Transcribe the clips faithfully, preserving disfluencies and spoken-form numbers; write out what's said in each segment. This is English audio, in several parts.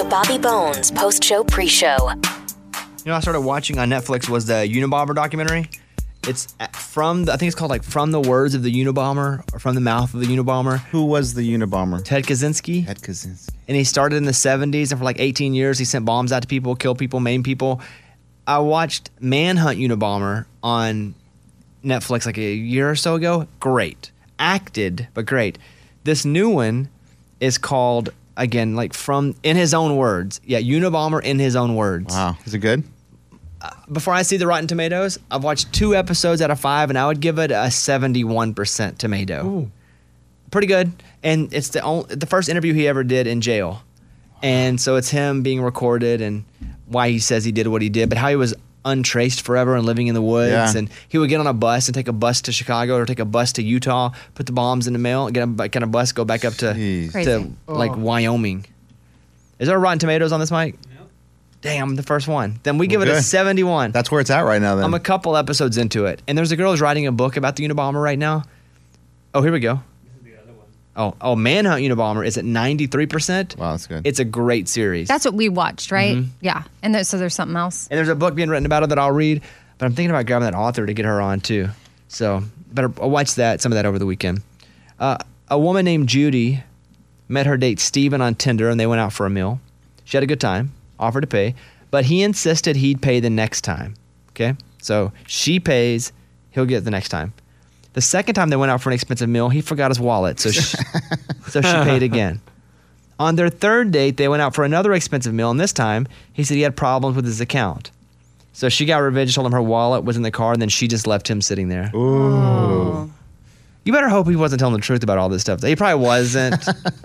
Bobby Bones post-show pre-show. You know, I started watching on Netflix was the Unabomber documentary. It's from, the, I think it's called like From the Words of the Unabomber or From the Mouth of the Unabomber. Who was the Unabomber? Ted Kaczynski. Ted Kaczynski. And he started in the seventies, and for like eighteen years, he sent bombs out to people, killed people, maimed people. I watched Manhunt Unabomber on Netflix like a year or so ago. Great. Acted, but great. This new one is called, again, like from, in his own words. Yeah, Unabomber in his own words. Wow. Is it good? Before I see the Rotten Tomatoes, I've watched two episodes out of five, and I would give it a seventy-one percent tomato. Ooh. Pretty good. And it's the only, the first interview he ever did in jail. And so it's him being recorded and why he says he did what he did, but how he was untraced forever and living in the woods. Yeah. And he would get on a bus and take a bus to Chicago or take a bus to Utah, put the bombs in the mail, get a kind of bus, go back up to, to like Oh. Wyoming. Is there Rotten Tomatoes on this, Mike? Damn, I'm the first one. Then we give it a Good. seventy-one. That's where it's at right now then. I'm a couple episodes into it. And there's a girl who's writing a book about the Unabomber right now. Oh, here we go. Oh, oh, Manhunt Unabomber is at ninety-three percent. Wow, that's good. It's a great series. That's what we watched, right? Mhm. Yeah. And there, so there's something else. And there's a book being written about it that I'll read, but I'm thinking about grabbing that author to get her on too. So better I'll watch that, some of that over the weekend. Uh, a woman named Judy met her date Steven on Tinder, and they went out for a meal. She had a good time, offered to pay, but he insisted he'd pay the next time. Okay? So she pays, he'll get the next time. The second time they went out for an expensive meal, he forgot his wallet, so she, so she paid again. On their third date, they went out for another expensive meal, and this time, he said he had problems with his account. So she got revenge, told him her wallet was in the car, and then she just left him sitting there. Ooh. You better hope he wasn't telling the truth about all this stuff. He probably wasn't.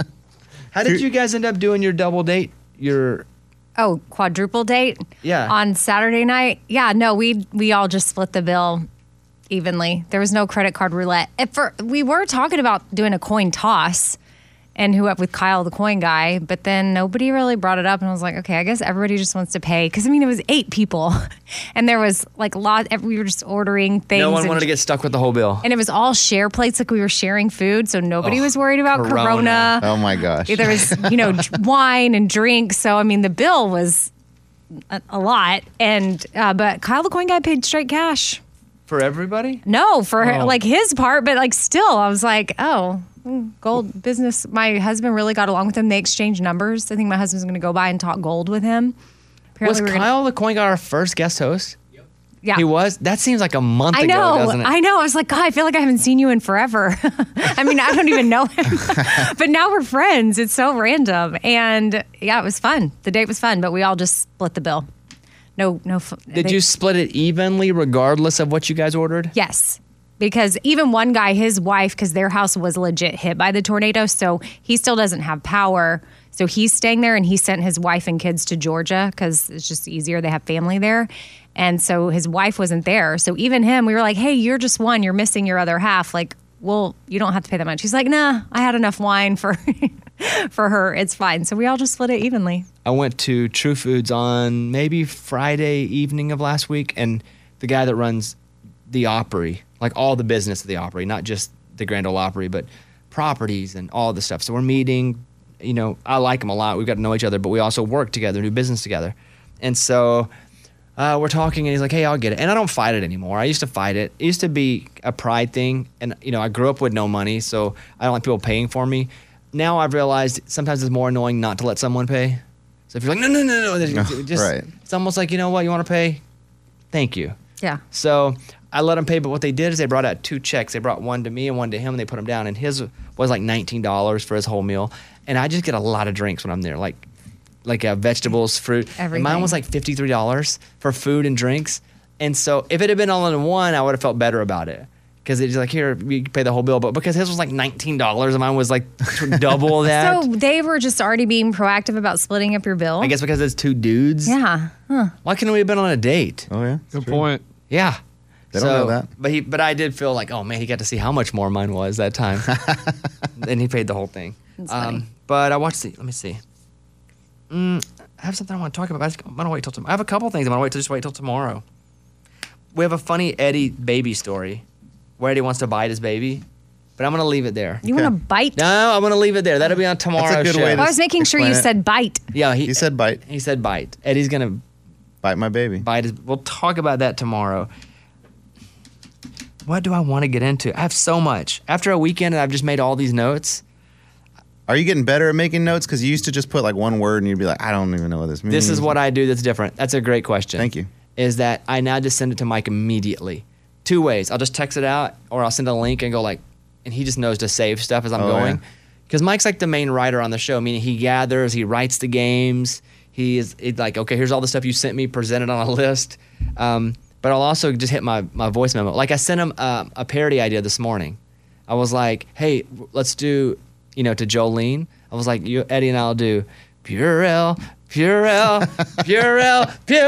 How did you guys end up doing your double date? Your Oh, quadruple date? Yeah. On Saturday night? Yeah, no, we we all just split the bill evenly. There was no credit card roulette. At fir- we were talking about doing a coin toss and who up with Kyle, the coin guy, but then nobody really brought it up, and I was like, okay, I guess everybody just wants to pay. Because, I mean, it was eight people, and there was like a lot, we were just ordering things. no one and, wanted to get stuck with the whole bill. and it was all share plates, like we were sharing food, so nobody Oh, was worried about Corona. Corona. Oh my gosh. There was, you know, wine and drinks. So, I mean, the bill was a, a lot. And, uh, but Kyle the coin guy paid straight cash. For everybody? No, for Oh. like his part, but like still, I was like, oh, mm, gold business. My husband really got along with him. They exchanged numbers. I think my husband's going to go by and talk gold with him. Was we're Kyle gonna- the coin guy our first guest host? Yeah. He was? That seems like a month I ago, know, doesn't it? I know. I was like, God, I feel like I haven't seen you in forever. I mean, I don't even know him, but now we're friends. It's so random, and yeah, it was fun. The date was fun, but we all just split the bill. No, no. f- Did they- you split it evenly regardless of what you guys ordered? Yes. Because even one guy, his wife, because their house was legit hit by the tornado, so he still doesn't have power. So he's staying there, and he sent his wife and kids to Georgia because it's just easier. They have family there. And so his wife wasn't there. So even him, we were like, hey, you're just one. You're missing your other half. Like, well, you don't have to pay that much. He's like, nah, I had enough wine for for her. It's fine. So we all just split it evenly. I went to True Foods on maybe Friday evening of last week, and the guy that runs the Opry, like all the business of the Opry, not just the Grand Ole Opry, but properties and all the stuff. So we're meeting, you know, I like him a lot. We've got to know each other, but we also work together, do business together. And so uh, we're talking, and he's like, hey, I'll get it. And I don't fight it anymore. I used to fight it. It used to be a pride thing, and, you know, I grew up with no money, so I don't like people paying for me. Now I've realized sometimes it's more annoying not to let someone pay. So if you're like, no, no, no, no, then No, just, right. it's almost like, you know what, you want to pay? Thank you. Yeah. So I let them pay, but what they did is they brought out two checks. They brought one to me and one to him, and they put them down, and his was like nineteen dollars for his whole meal. And I just get a lot of drinks when I'm there, like like uh, vegetables, fruit. And mine Everything. was like fifty-three dollars for food and drinks. And so if it had been all in one, I would have felt better about it. Because it's like, here, you pay the whole bill. But because his was like nineteen dollars and mine was like double that. So they were just already being proactive about splitting up your bill? I guess because it's two dudes. Yeah. Huh. Why couldn't we have been on a date? Oh yeah. Good point. Yeah. They don't know that. But he, but I did feel like, oh man, he got to see how much more mine was that time, and he paid the whole thing. That's funny. Um, but I watched the. Let me see. Mm, I have something I want to talk about. But I just- I'm gonna wait till tomorrow. I have a couple things. I'm gonna wait till just wait till tomorrow. We have a funny Eddie baby story, where Eddie wants to bite his baby, but I'm gonna leave it there. You want to bite? No, I'm gonna leave it there. That'll be on tomorrow's good show. way to- I was making sure you Explain it. said bite. Yeah, he, He said bite. He said bite. Eddie's gonna Bite my baby. bite his. We'll talk about that tomorrow. What do I want to get into? I have so much. After a weekend and I've just made all these notes. Are you getting better at making notes? Because you used to just put like one word and you'd be like, I don't even know what this means. This is what I do that's different. That's a great question. Thank you. Is that I now just send it to Mike immediately. Two ways. I'll just text it out or I'll send a link and go like, and he just knows to save stuff as I'm Oh, going. yeah. Because Mike's like the main writer on the show, meaning he gathers, he writes the games. He is he's like, okay, here's all the stuff you sent me, presented on a list. Um, but I'll also just hit my, my voice memo. Like I sent him uh, a parody idea this morning. I was like, hey, let's do, you know, to Jolene. I was like, you, Eddie and I'll do Purell, Purell, Purell,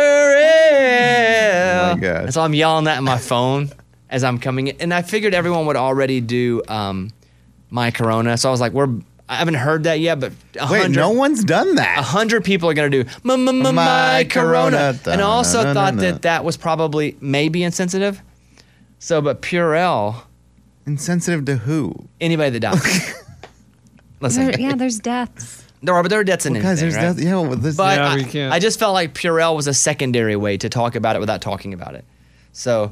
Purell. Oh my gosh. And so I'm yelling that in my phone as I'm coming in. And I figured everyone would already do um, my Corona. So I was like, we're, I haven't heard that yet, but a Wait, hundred, no one's done that. a hundred people are going to do my, my, my, My my Corona. Corona. And I also Da, da, thought da, da. that that was probably maybe insensitive. So, but Purell, Insensitive to who? anybody that dies. Listen, There- yeah, there's deaths. there are, but there are deaths in Well, guys, anything, there's right? death- yeah, well, this, But Yeah, I, we can't. I just felt like Purell was a secondary way to talk about it without talking about it. So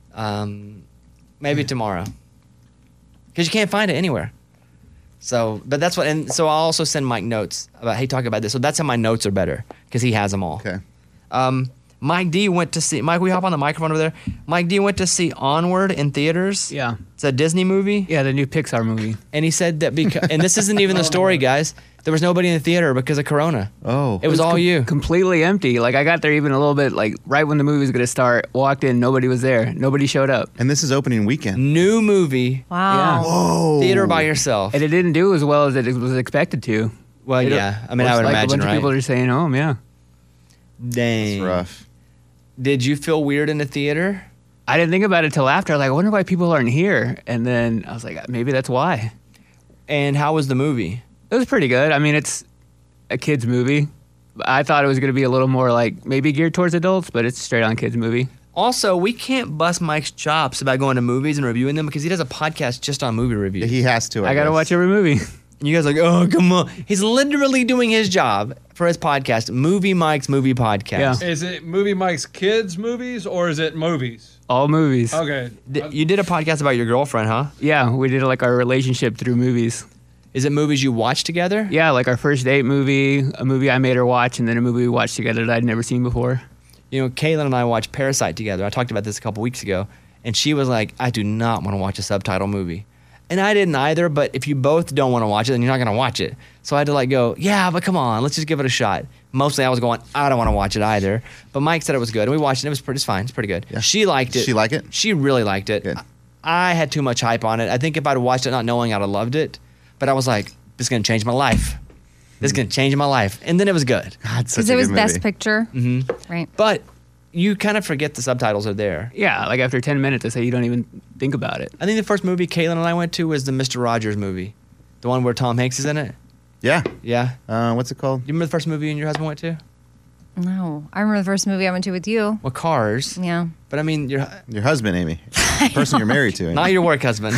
um, maybe tomorrow. Because you can't find it anywhere. So, but that's what, and so I'll also send Mike notes about, hey, talk about this. So that's how my notes are better, because he has them all. okay. Um, Mike D went to see, Mike, we hop on the microphone over there. Mike D went to see Onward in theaters. Yeah. It's a Disney movie. Yeah, the new Pixar movie. And he said that because, and this isn't even the story, guys. There was nobody in the theater because of Corona. Oh. It was all com- you. Completely empty. Like, I got there even a little bit, like, right when the movie was going to start, walked in, nobody was there. Nobody showed up. And this is opening weekend. New movie, Wow. Whoa. theater by yourself. And it didn't do as well as it was expected to. Well, It- yeah. I mean, I looks would like imagine, a bunch right? of people are staying home, yeah. Dang. It's rough. Did you feel weird in the theater? I didn't think about it till after. I was like, I wonder why people aren't here. And then I was like, maybe that's why. And how was the movie? It was pretty good. I mean, it's a kid's movie. I thought it was going to be a little more like maybe geared towards adults, but it's a straight on kids movie. Also, we can't bust Mike's chops about going to movies and reviewing them because he does a podcast just on movie reviews. He has to. I, I got to guess. watch every movie. And you guys are like, oh, come on. He's literally doing his job for his podcast, Movie Mike's Movie Podcast. Yeah. Is it Movie Mike's kids movies or is it movies? All movies. Okay. D- you did a podcast about your girlfriend, huh? Yeah, we did like our relationship through movies. Is it movies you watch together? Yeah, like our first date movie, a movie I made her watch, and then a movie we watched together that I'd never seen before. You know, Kaylin and I watched Parasite together. I talked about this a couple weeks ago. And she was like, I do not want to watch a subtitle movie. And I didn't either, but if you both don't want to watch it, then you're not going to watch it. So I had to like go, yeah, but come on, let's just give it a shot. Mostly I was going, I don't want to watch it either. But Mike said it was good. And we watched it. It was pretty, it's fine. It's pretty good. Yeah. She liked it. She like it? She really liked it. Good. I had too much hype on it. I think if I'd watched it not knowing, I'd have loved it. But I was like, this is going to change my life. This is going to change my life. And then it was good. God, such Because a it was good Best movie. Picture. Mm-hmm. Right. But you kind of forget the subtitles are there. Yeah, like after ten minutes, I say you don't even think about it. I think the first movie Kaylin and I went to was the Mister Rogers movie. The one where Tom Hanks is in it. Yeah. Yeah. Uh, what's it called? Do you remember the first movie you and your husband went to? No. I remember the first movie I went to with you. Well, Cars. Yeah. But I mean, your Your husband, Amy. The person you're married to. Amy. not your work husband.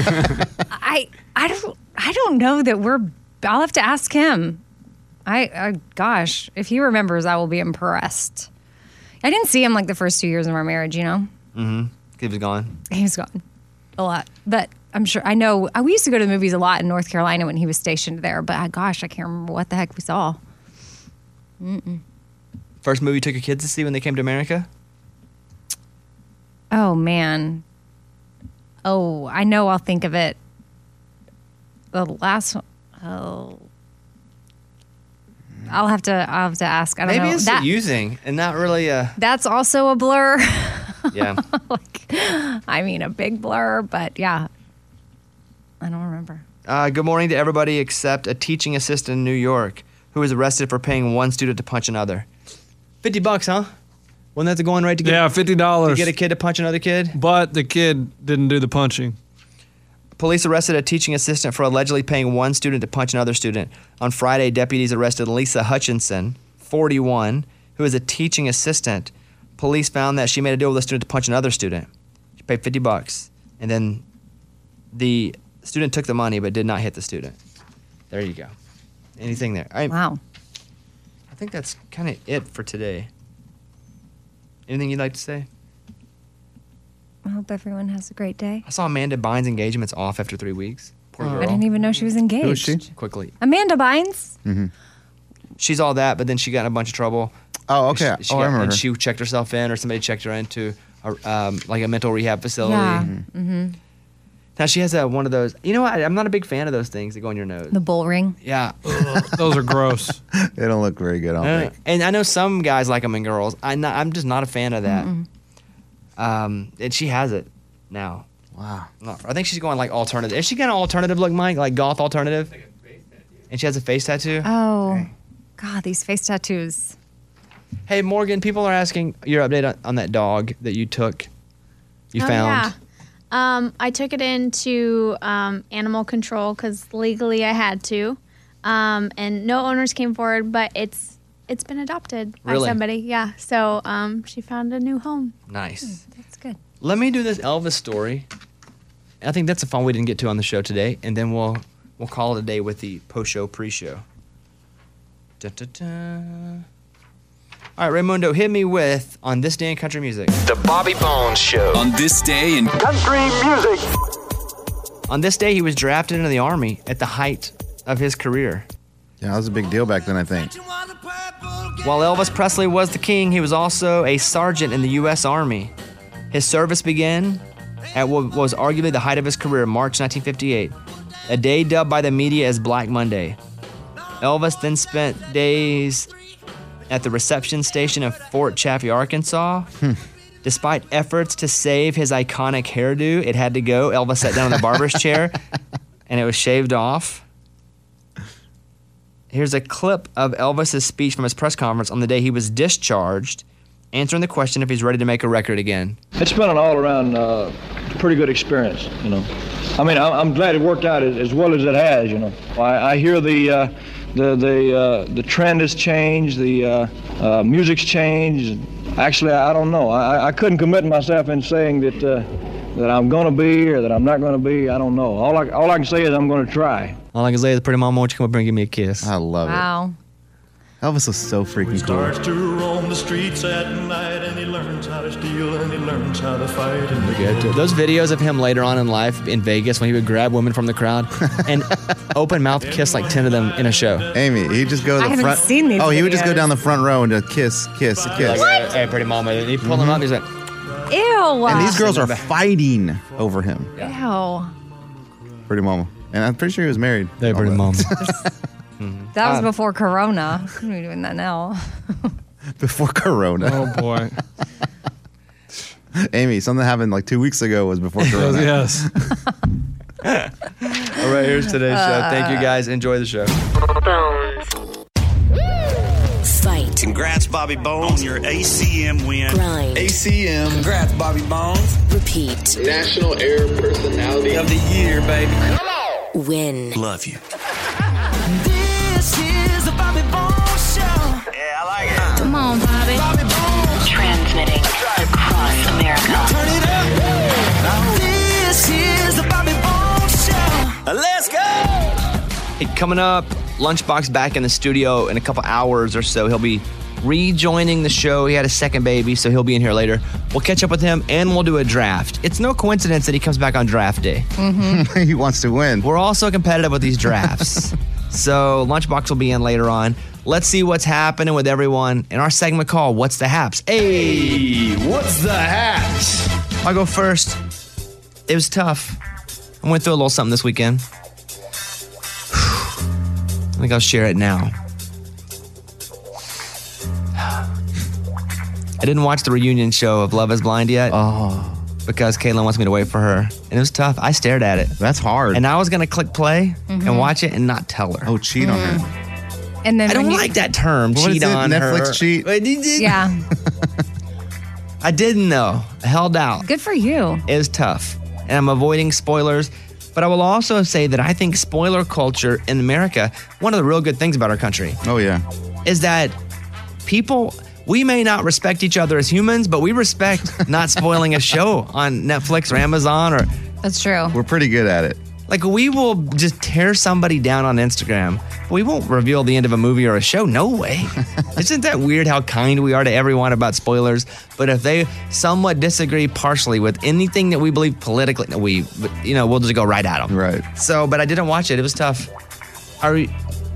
I I don't I don't know that we're I'll have to ask him. I, I gosh, if he remembers, I will be impressed. I didn't see him like the first two years of our marriage, you know? He was gone. He was gone a lot. But I'm sure I know we used to go to the movies a lot in North Carolina when he was stationed there, but I, gosh, I can't remember what the heck we saw. First movie you took your kids to see when they came to America? Oh man. Oh, I know I'll think of it. The last one. Oh. I'll have to I'll have to ask. I don't Maybe know. it's That- using and not really a That's also a blur. yeah. like, I mean, a big blur, but yeah. I don't remember. Uh, good morning to everybody except a teaching assistant in New York who was arrested for paying one student to punch another. Fifty bucks, huh? Wasn't that the going rate to get Yeah, fifty to dollars. get a kid to punch another kid? But the kid didn't do the punching. Police arrested a teaching assistant for allegedly paying one student to punch another student. On Friday, deputies arrested Lisa Hutchinson, forty-one, who is a teaching assistant. Police found that she made a deal with a student to punch another student. She paid fifty bucks. And then the Student took the money but did not hit the student. There you go. Anything there? I, Wow. I think that's kind of it for today. Anything you'd like to say? I hope everyone has a great day. I saw Amanda Bynes' engagement's off after three weeks. Poor girl. I didn't even know she was engaged. Who is she? Quickly. Amanda Bynes? She's all that, but then she got in a bunch of trouble. Oh, okay. She, she oh, got- I remember And her. she checked herself in, or somebody checked her into a, um, like a mental rehab facility. Yeah. Mm-hmm. Now she has a, one of those. You know what? I'm not a big fan of those things that go on your nose. The bull ring. Yeah. Those are gross. They don't look very good, I don't Uh, think. and I know some guys like them in girls. I not, I'm just not a fan of that. Um, and she has it now. Wow. No, I think she's going like alternative. Is she got an alternative look, Mike? Like goth alternative? And she has a face tattoo? Oh, God, these face tattoos. Hey, Morgan, people are asking your update on, on that dog that you took. You Oh, found. yeah. Um, I took it into um, animal control because legally I had to, um, and no owners came forward. But it's it's been adopted Really? by somebody. Yeah. So um, she found a new home. Nice. That's good. Let me do this Elvis story. I think that's a fun we didn't get to on the show today, and then we'll we'll call it a day with the post-show, pre-show. Da-da-da. All right, Raymundo, hit me with On This Day in Country Music. The Bobby Bones Show. On this day in Country music. On this day, he was drafted into the Army at the height of his career. Yeah, that was a big deal back then, I think. While Elvis Presley was the king, he was also a sergeant in the U S Army. His service began at what was arguably the height of his career, March nineteen fifty-eight, a day dubbed by the media as Black Monday. Elvis then spent days at the reception station of Fort Chaffee, Arkansas. Despite efforts to save his iconic hairdo, it had to go. Elvis sat down in the barber's chair, and it was shaved off. Here's a clip of Elvis's speech from his press conference on the day he was discharged, answering the question if he's ready to make a record again. It's been an all-around uh, pretty good experience, you know. I mean, I- I'm glad it worked out as, as well as it has, you know. I, I hear the uh, the the uh, the trend has changed, the uh, uh, music's changed. Actually, I don't know. I, I couldn't commit myself in saying that uh, that I'm going to be or that I'm not going to be. I don't know. All I all I can say is I'm going to try. All I can say is, pretty mama, won't you come up here and give me a kiss? I love Wow. it. Elvis was so freaking cool. Starts to roam the streets at night, and he learns how to steal, and he learns how to fight. And Good too. Those videos of him later on in life in Vegas when he would grab women from the crowd and open mouth kiss like ten of them in a show. Amy, he'd just go to I the haven't front. seen these oh, he would just go videos. down the front row and just kiss, kiss, kiss. Like, hey, hey, pretty mama. And he'd pull them up. He's like, Ew. And these girls are fighting over him. Ew. Pretty mama. And I'm pretty sure he was married. hey, pretty All mama. That was Uh, before Corona. Couldn't be doing that now. Before Corona. Oh boy. Amy, something happened like two weeks ago was before Corona. Yes. All right, here's today's show. Thank you guys. Enjoy the show. Fight, Congrats, Bobby Bones, on your A C M win. grind, A C M. Congrats, Bobby Bones. repeat, National Air Personality Of the year, baby. win. Love you. This is the Bobby Bones Show. Yeah, I like it. Come on, Bobby. Bobby Bones. Transmitting across America. Turn it up. This is the Bobby Bones Show. Let's go. Hey, coming up, Lunchbox back in the studio in a couple hours or so. He'll be rejoining the show. He had a second baby, so he'll be in here later. We'll catch up with him, and we'll do a draft. It's no coincidence that he comes back on draft day. He wants to win. We're also competitive with these drafts. So Lunchbox will be in later on. Let's see what's happening with everyone in our segment called What's the Haps? Hey, What's the haps? I'll go first. It was tough. I went through a little something this weekend. I think I'll share it now. I didn't watch the reunion show of Love is Blind yet. Oh, Because Caitlin wants me to wait for her. And it was tough. I stared at it. that's hard. And I was going to click play Mm-hmm. and watch it and not tell her. oh, cheat on her. And then I when don't you- like that term, What is cheat it? on Netflix her. cheat? Yeah. I didn't though. I held out. Good for you. It was tough. And I'm avoiding spoilers. But I will also say that I think spoiler culture in America, one of the real good things about our country, Oh, yeah. is that people, we may not respect each other as humans, but we respect not spoiling a show on Netflix or Amazon or That's true. We're pretty good at it. Like, we will just tear somebody down on Instagram. We won't reveal the end of a movie or a show. No way. Isn't that weird how kind we are to everyone about spoilers? But if they somewhat disagree partially with anything that we believe politically, we, you know, we'll just go right at them. Right. So, but I didn't watch it. It was tough. Are you,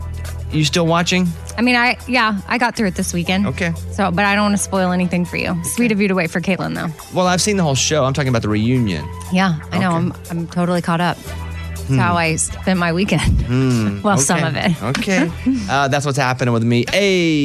you still watching? I mean, I yeah, I got through it this weekend. Okay. So, but I don't want to spoil anything for you. Sweet of you to wait for Caitlin, though. Well, I've seen the whole show. I'm talking about the reunion. Yeah, I know. Okay. I'm I'm totally caught up. That's Hmm. how I spent my weekend. Hmm, well, okay. some of it. Okay. Uh, that's what's happening with me.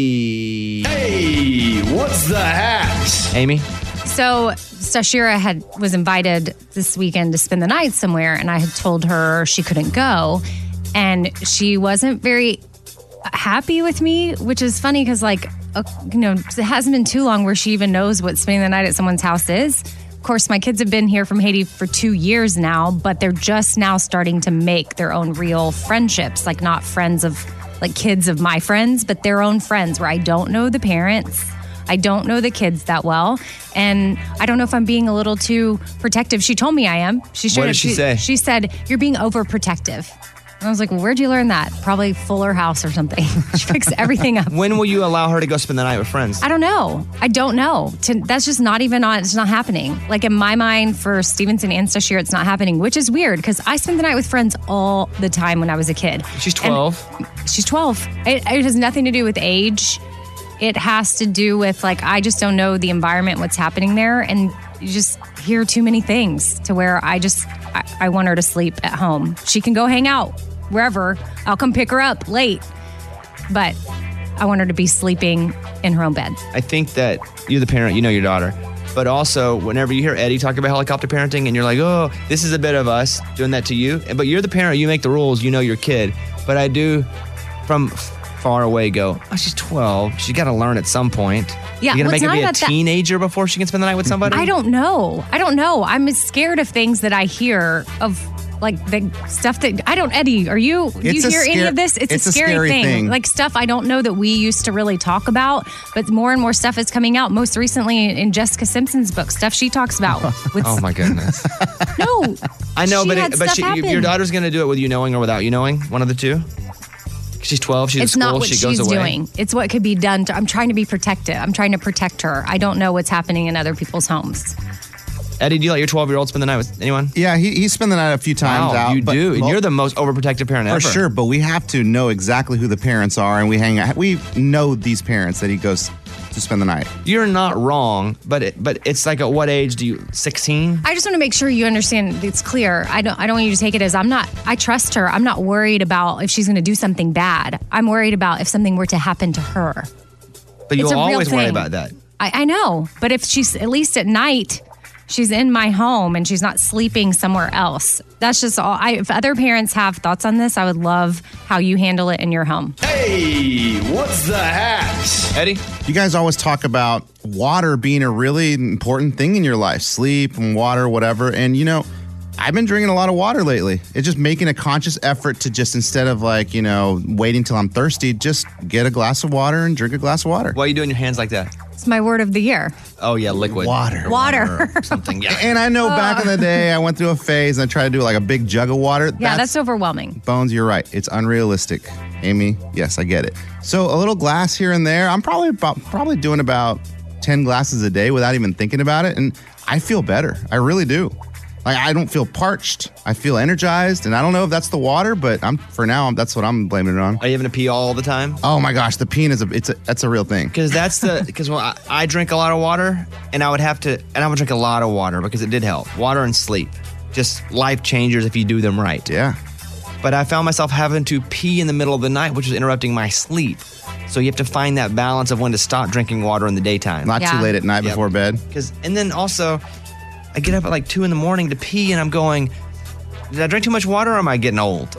Hey. Hey, what's the hat? Amy? So Stashira had was invited this weekend to spend the night somewhere, and I had told her she couldn't go, and she wasn't very happy with me, which is funny because, like, uh, you know, it hasn't been too long where she even knows what spending the night at someone's house is. Of course, my kids have been here from Haiti for two years now, but they're just now starting to make their own real friendships, like not friends of, like kids of my friends, but their own friends where I don't know the parents. I don't know the kids that well. And I don't know if I'm being a little too protective. She told me I am. She What did she say? She said, you're being overprotective. And I was like, well, where'd you learn that? Probably Fuller House or something. She picks everything up. When will you allow her to go spend the night with friends? I don't know. I don't know. To, that's just not even on, it's not happening. Like in my mind for Stevenson and Stashir, it's not happening, which is weird because I spent the night with friends all the time when I was a kid. She's twelve. And she's twelve. It, it has nothing to do with age. It has to do with, like, I just don't know the environment, what's happening there. And you just hear too many things to where I just, I, I want her to sleep at home. She can go hang out wherever. I'll come pick her up late. But I want her to be sleeping in her own bed. I think that you're the parent, you know your daughter. But also, whenever you hear Eddie talk about helicopter parenting and you're like, oh, this is a bit of us doing that to you. But you're the parent, you make the rules, you know your kid. But I do, from far away, go, oh, she's twelve. She's got to learn at some point. Yeah, You're going to well, make it's her not be a about that. teenager before she can spend the night with somebody? I don't know. I don't know. I'm scared of things that I hear of, like the stuff that I don't. Eddie, are you? Do It's you a hear any scare- of this? It's, it's a a scary, scary thing. thing. Like stuff I don't know that we used to really talk about, but more and more stuff is coming out. Most recently in Jessica Simpson's book, stuff she talks about. With, Oh, my goodness. no, I know, She but had it, but stuff she, happen. your daughter's going to do it with you knowing or without you knowing, one of the two. She's twelve. She's it's in school. not what she goes she's away. doing. It's what could be done. To, I'm trying to be protective. I'm trying to protect her. I don't know what's happening in other people's homes. Eddie, do you let your twelve-year-old spend the night with anyone? Yeah, he, he spent the night a few times Wow, out. you but- do, and well, you're the most overprotective parent for ever. sure. But we have to know exactly who the parents are, and we hang out. We know these parents that he goes to spend the night. You're not wrong, but it, but it's like at what age do you? sixteen? I just want to make sure you understand it's clear. I don't I don't want you to take it as I'm not I trust her. I'm not worried about if she's going to do something bad. I'm worried about if something were to happen to her. But It's you'll a real always worry thing. about that. I, I know, but if she's at least at night, she's in my home and she's not sleeping somewhere else. That's just all. I, if other parents have thoughts on this, I would love how you handle it in your home. Hey, what's the hat? Eddie? You guys always talk about water being a really important thing in your life, sleep and water, whatever. And, you know, I've been drinking a lot of water lately. It's just making a conscious effort to just, instead of like, you know, waiting till I'm thirsty, just get a glass of water and drink a glass of water. Why are you doing your hands like that? It's my word of the year. Oh, yeah, liquid. Water. Water. Something, yeah. And I know back in the day, I went through a phase and I tried to do like a big jug of water. Yeah, that's overwhelming. Bones, you're right. It's unrealistic. Amy, yes, I get it. So a little glass here and there. I'm probably about, probably doing about ten glasses a day without even thinking about it. And I feel better. I really do. Like, I don't feel parched. I feel energized. And I don't know if that's the water, but I'm for now, that's what I'm blaming it on. Are you having to pee all the time? Oh my gosh, the peeing is a, it's a, that's a real thing. Because that's the, because well, I, I drink a lot of water and I would have to, and I would drink a lot of water because it did help. Water and sleep. Just life changers if you do them right. Yeah. But I found myself having to pee in the middle of the night, which was interrupting my sleep. So you have to find that balance of when to stop drinking water in the daytime. Not Yeah. too late at night Yep. before bed. Because, and then also, I get up at like two in the morning to pee, and I'm going, did I drink too much water, or am I getting old?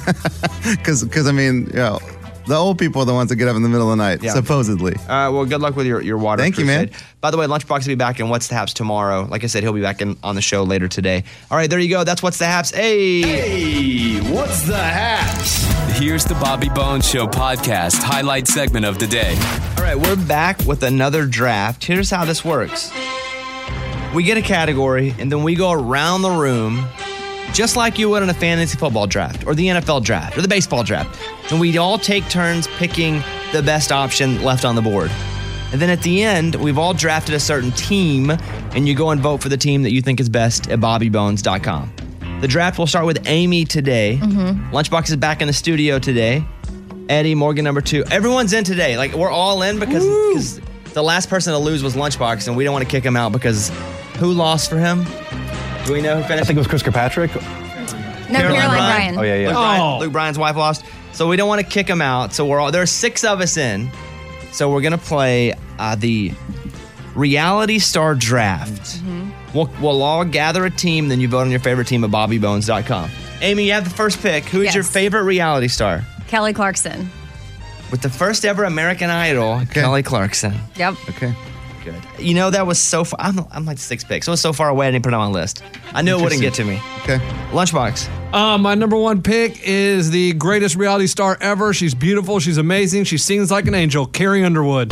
Because, because I mean, you know, the old people are the ones that get up in the middle of the night, Yeah. supposedly. All right, well, good luck with your, your water. Thank you, man. crusade. By the way, Lunchbox will be back in What's the Haps tomorrow. Like I said, he'll be back in, on the show later today. All right, there you go. That's What's the Haps. Hey! Hey, what's the hat? Here's the Bobby Bones Show podcast highlight segment of the day. All right, we're back with another draft. Here's how this works. We get a category, and then we go around the room just like you would in a fantasy football draft or the N F L draft or the baseball draft. And we all take turns picking the best option left on the board. And then at the end, we've all drafted a certain team, and you go and vote for the team that you think is best at bobby bones dot com. The draft will start with Amy today. Mm-hmm. Lunchbox is back in the studio today. Eddie, Morgan number two. Everyone's in today. Like, we're all in because, because the last person to lose was Lunchbox, and we don't want to kick him out because who lost for him? Do we know who finished? I think it was Chris Kirkpatrick. No, Caroline Bryan. Oh, yeah, yeah. Luke, Oh. Bryan, Luke Bryan's wife lost. So we don't want to kick him out. So we're all, there's six of us in. So we're going to play uh, the Reality Star Draft. Mm-hmm. We'll, we'll all gather a team, then you vote on your favorite team at bobby bones dot com. Amy, you have the first pick. Who is Yes. your favorite reality star? Kelly Clarkson. With the first ever American Idol, Kelly Clarkson. Yep. Okay. Good. You know, that was so far. I'm, I'm like six picks. It was so far away, I didn't put it on my list. I knew it wouldn't get to me. Okay. Lunchbox. Uh, my number one pick is the greatest reality star ever. She's beautiful. She's amazing. She sings like an angel. Carrie Underwood.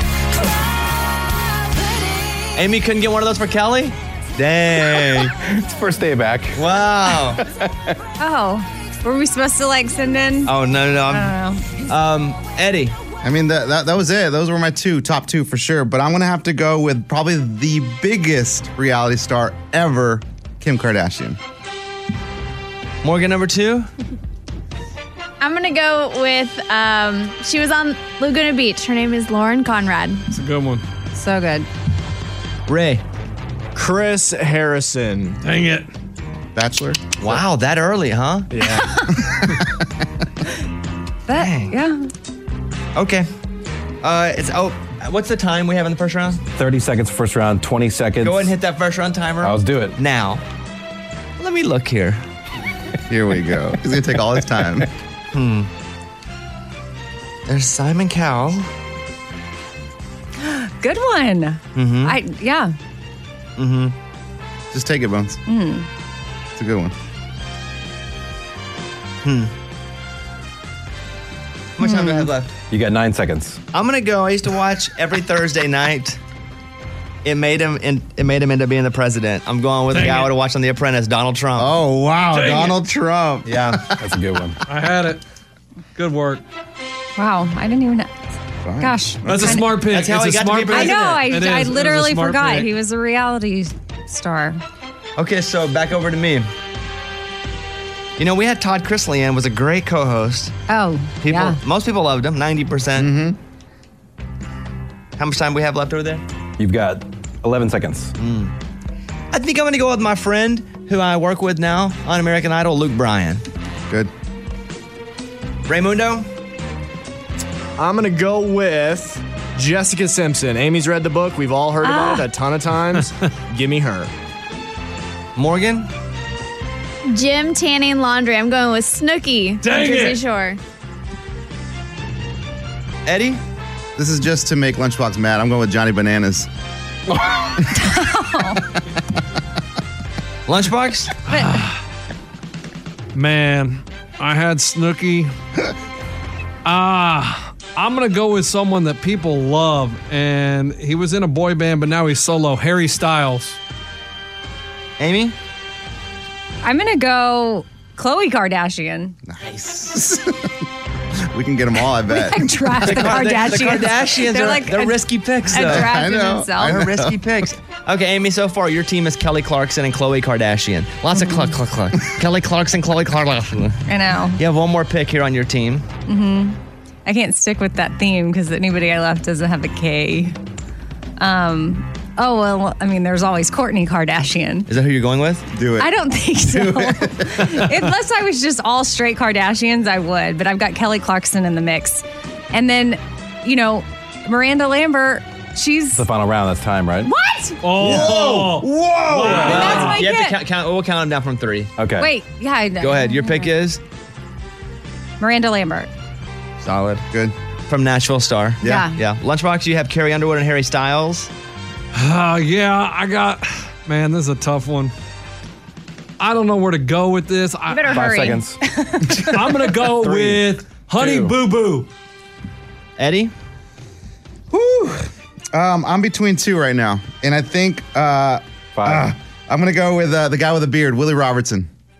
Amy couldn't get one of those for Kelly? Dang. It's first day back. Wow. Oh, were we supposed to like send in? Oh, no, no, no. I'm, I don't know. Um, Eddie. I mean, that, that that was it. Those were my two, top two for sure. But I'm going to have to go with probably the biggest reality star ever, Kim Kardashian. Morgan, number two. I'm gonna go with. Um, she was on Laguna Beach. Her name is Lauren Conrad. It's a good one. So good. Ray. Chris Harrison. Dang it. Bachelor. Wow, that early, huh? Yeah. That, yeah. Okay. Uh, it's oh, what's the time we have in the first round? thirty seconds first round, twenty seconds. Go ahead and hit that first round timer. I'll do it. Now. Let me look here. Here we go. He's going to take all his time. Hmm. There's Simon Cowell. Good one. Mm-hmm. I yeah. Mm-hmm. Just take it, Bones. Mm. It's a good one. Hmm. How much time do I have left? You got nine seconds. I'm gonna go. I used to watch every Thursday night. It made him. In, it made him end up being the president. I'm going with Dang the guy I it. would have watched on The Apprentice, Donald Trump. Oh, wow. Dang Donald Trump. Yeah, That's a good one. I had it. Good work. Wow, I didn't even. Gosh, That's a kinda- smart pick. That's how it's he a got to be smart pick. I know. I, It I is. It was a literally smart forgot pick. he was a reality star. Okay, so back over to me. You know, we had Todd Chrisley in, was a great co-host. Oh, People, yeah. most people loved him, ninety percent. Mm-hmm. How much time we have left over there? You've got eleven seconds. I think I'm going to go with my friend who I work with now on American Idol, Luke Bryan. Good. Raymundo? I'm going to go with Jessica Simpson. Amy's read the book. We've all heard about Ah. it a ton of times. Give me her. Morgan? Gym tanning laundry. I'm going with Snooki. Dang Jersey it. Shore. Eddie? This is just to make Lunchbox mad. I'm going with Johnny Bananas. Lunchbox? Man, I had Snooki. Ah, I'm gonna go with someone that people love, and he was in a boy band, but now he's solo. Harry Styles. Amy? I'm gonna go Khloe Kardashian. Nice. We can get them all, I bet. I draft the, The, Kardashians. the Kardashians They're are like they're a- risky picks, a though. draft I in know. themselves. I know. They're risky picks. Okay, Amy, so far your team is Kelly Clarkson and Khloe Kardashian. Lots of cluck, cluck, cluck. Kelly Clarkson, Khloe Kardashian. I know. You have one more pick here on your team. hmm I can't stick with that theme because anybody I left doesn't have a K. Um. Oh well, I mean, there's always Kourtney Kardashian. Is that who you're going with? Do it. I don't think so. Unless I was just all straight Kardashians, I would. But I've got Kelly Clarkson in the mix, and then, you know, Miranda Lambert. She's It's the final round. That's time, right? what? Oh, Whoa! Then that's my You have to pick. count, count. We'll count them down from three. Okay. Wait, yeah. I know. Go ahead. Your pick is Miranda Lambert. solid Good. from Nashville Star. Yeah. Yeah. Lunchbox. You have Carrie Underwood and Harry Styles. Uh, yeah, I got. Man, this is a tough one. I don't know where to go with this. I, You better Five hurry. seconds. I'm gonna go Three, with Honey two. Boo Boo. Eddie. Whew. Um, I'm between two right now. And I think uh, Five. uh, I'm going to go with uh, the guy with the beard, Willie Robertson. Oh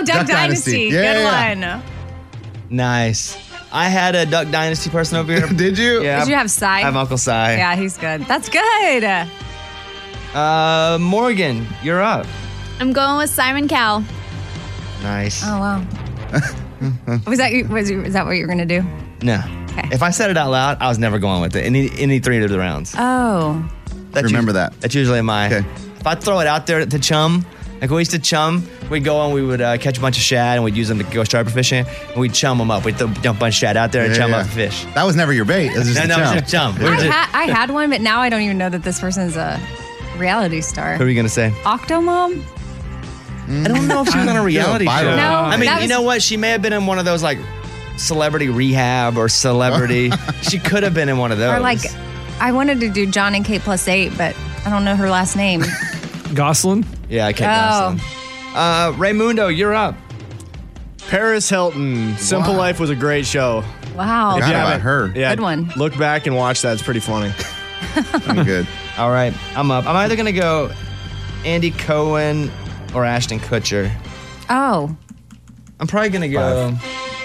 Duck, Dynasty. Good one. Nice. I had a Duck Dynasty person over here. Did you? Yeah. Did you have Cy? I have Uncle Cy. Yeah, he's good. That's good. Uh, Morgan, you're up. I'm going with Simon Cowell. Nice. Oh, wow. was that was, was that what you were going to do? No. If I said it out loud, I was never going with it. Any any three of the rounds. Oh. That's Remember us- that. That's usually my. Okay. If I throw it out there to chum, like we used to chum, we'd go and we would uh, catch a bunch of shad and we'd use them to go striper fishing. And we'd chum them up. We'd throw, dump a bunch of shad out there and Yeah, chum yeah. up the fish. That was never your bait. It was just no, a no, chum. it was just chum. We were I, just- ha- I had one, but now I don't even know that this person's a reality star. Who are you going to say? Octomom? I don't know if she was on a reality Viral. show. No, I mean, that you was- know what? She may have been in one of those like Celebrity Rehab or Celebrity. She could have been in one of those. Or like, I wanted to do John and Kate plus eight, but I don't know her last name. Goslin? Yeah, I can't Oh. Uh, Raymundo, you're up. Paris Hilton. Simple Wow. Life was a great show. Wow. Forgot about haven't- her. Yeah, Good one. Look back and watch that. It's pretty funny. I'm good. All right, I'm up. I'm either going to go Andy Cohen or Ashton Kutcher. Oh. I'm probably going to go.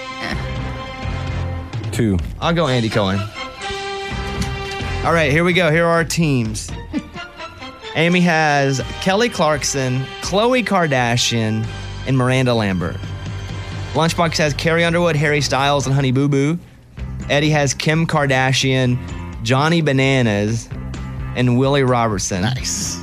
Two. I'll go Andy Cohen. All right, here we go. Here are our teams. Amy has Kelly Clarkson, Khloe Kardashian, and Miranda Lambert. Lunchbox has Carrie Underwood, Harry Styles, and Honey Boo Boo. Eddie has Kim Kardashian, Johnny Bananas, and Willie Robertson. Nice.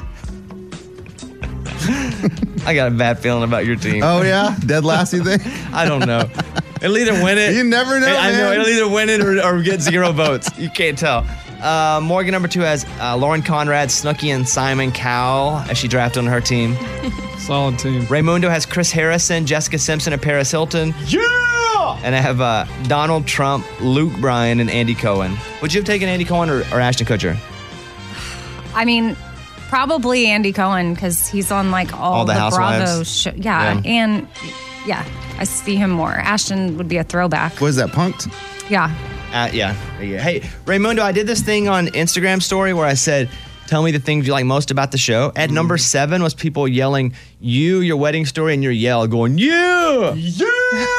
I got a bad feeling about your team. Oh, yeah? Dead last, you think? I don't know. It'll either win it. You never know, I know. man. It'll either win it or, or get zero votes. You can't tell. Uh, Morgan number two has uh, Lauren Conrad, Snooki, and Simon Cowell as she drafted on her team. Solid team. Raymundo has Chris Harrison, Jessica Simpson, and Paris Hilton. Yeah! And I have uh, Donald Trump, Luke Bryan, and Andy Cohen. Would you have taken Andy Cohen or, or Ashton Kutcher? I mean, probably Andy Cohen because he's on like all, All the the, Housewives? Bravo show. Yeah, Yeah. and yeah, I see him more. Ashton would be a throwback. What is that, punked? Yeah. Uh, yeah. yeah. Hey, Raymundo, I did this thing on Instagram story where I said, tell me the things you like most about the show. At number seven was people yelling, you, your wedding story, and your yell going, yeah! Yeah!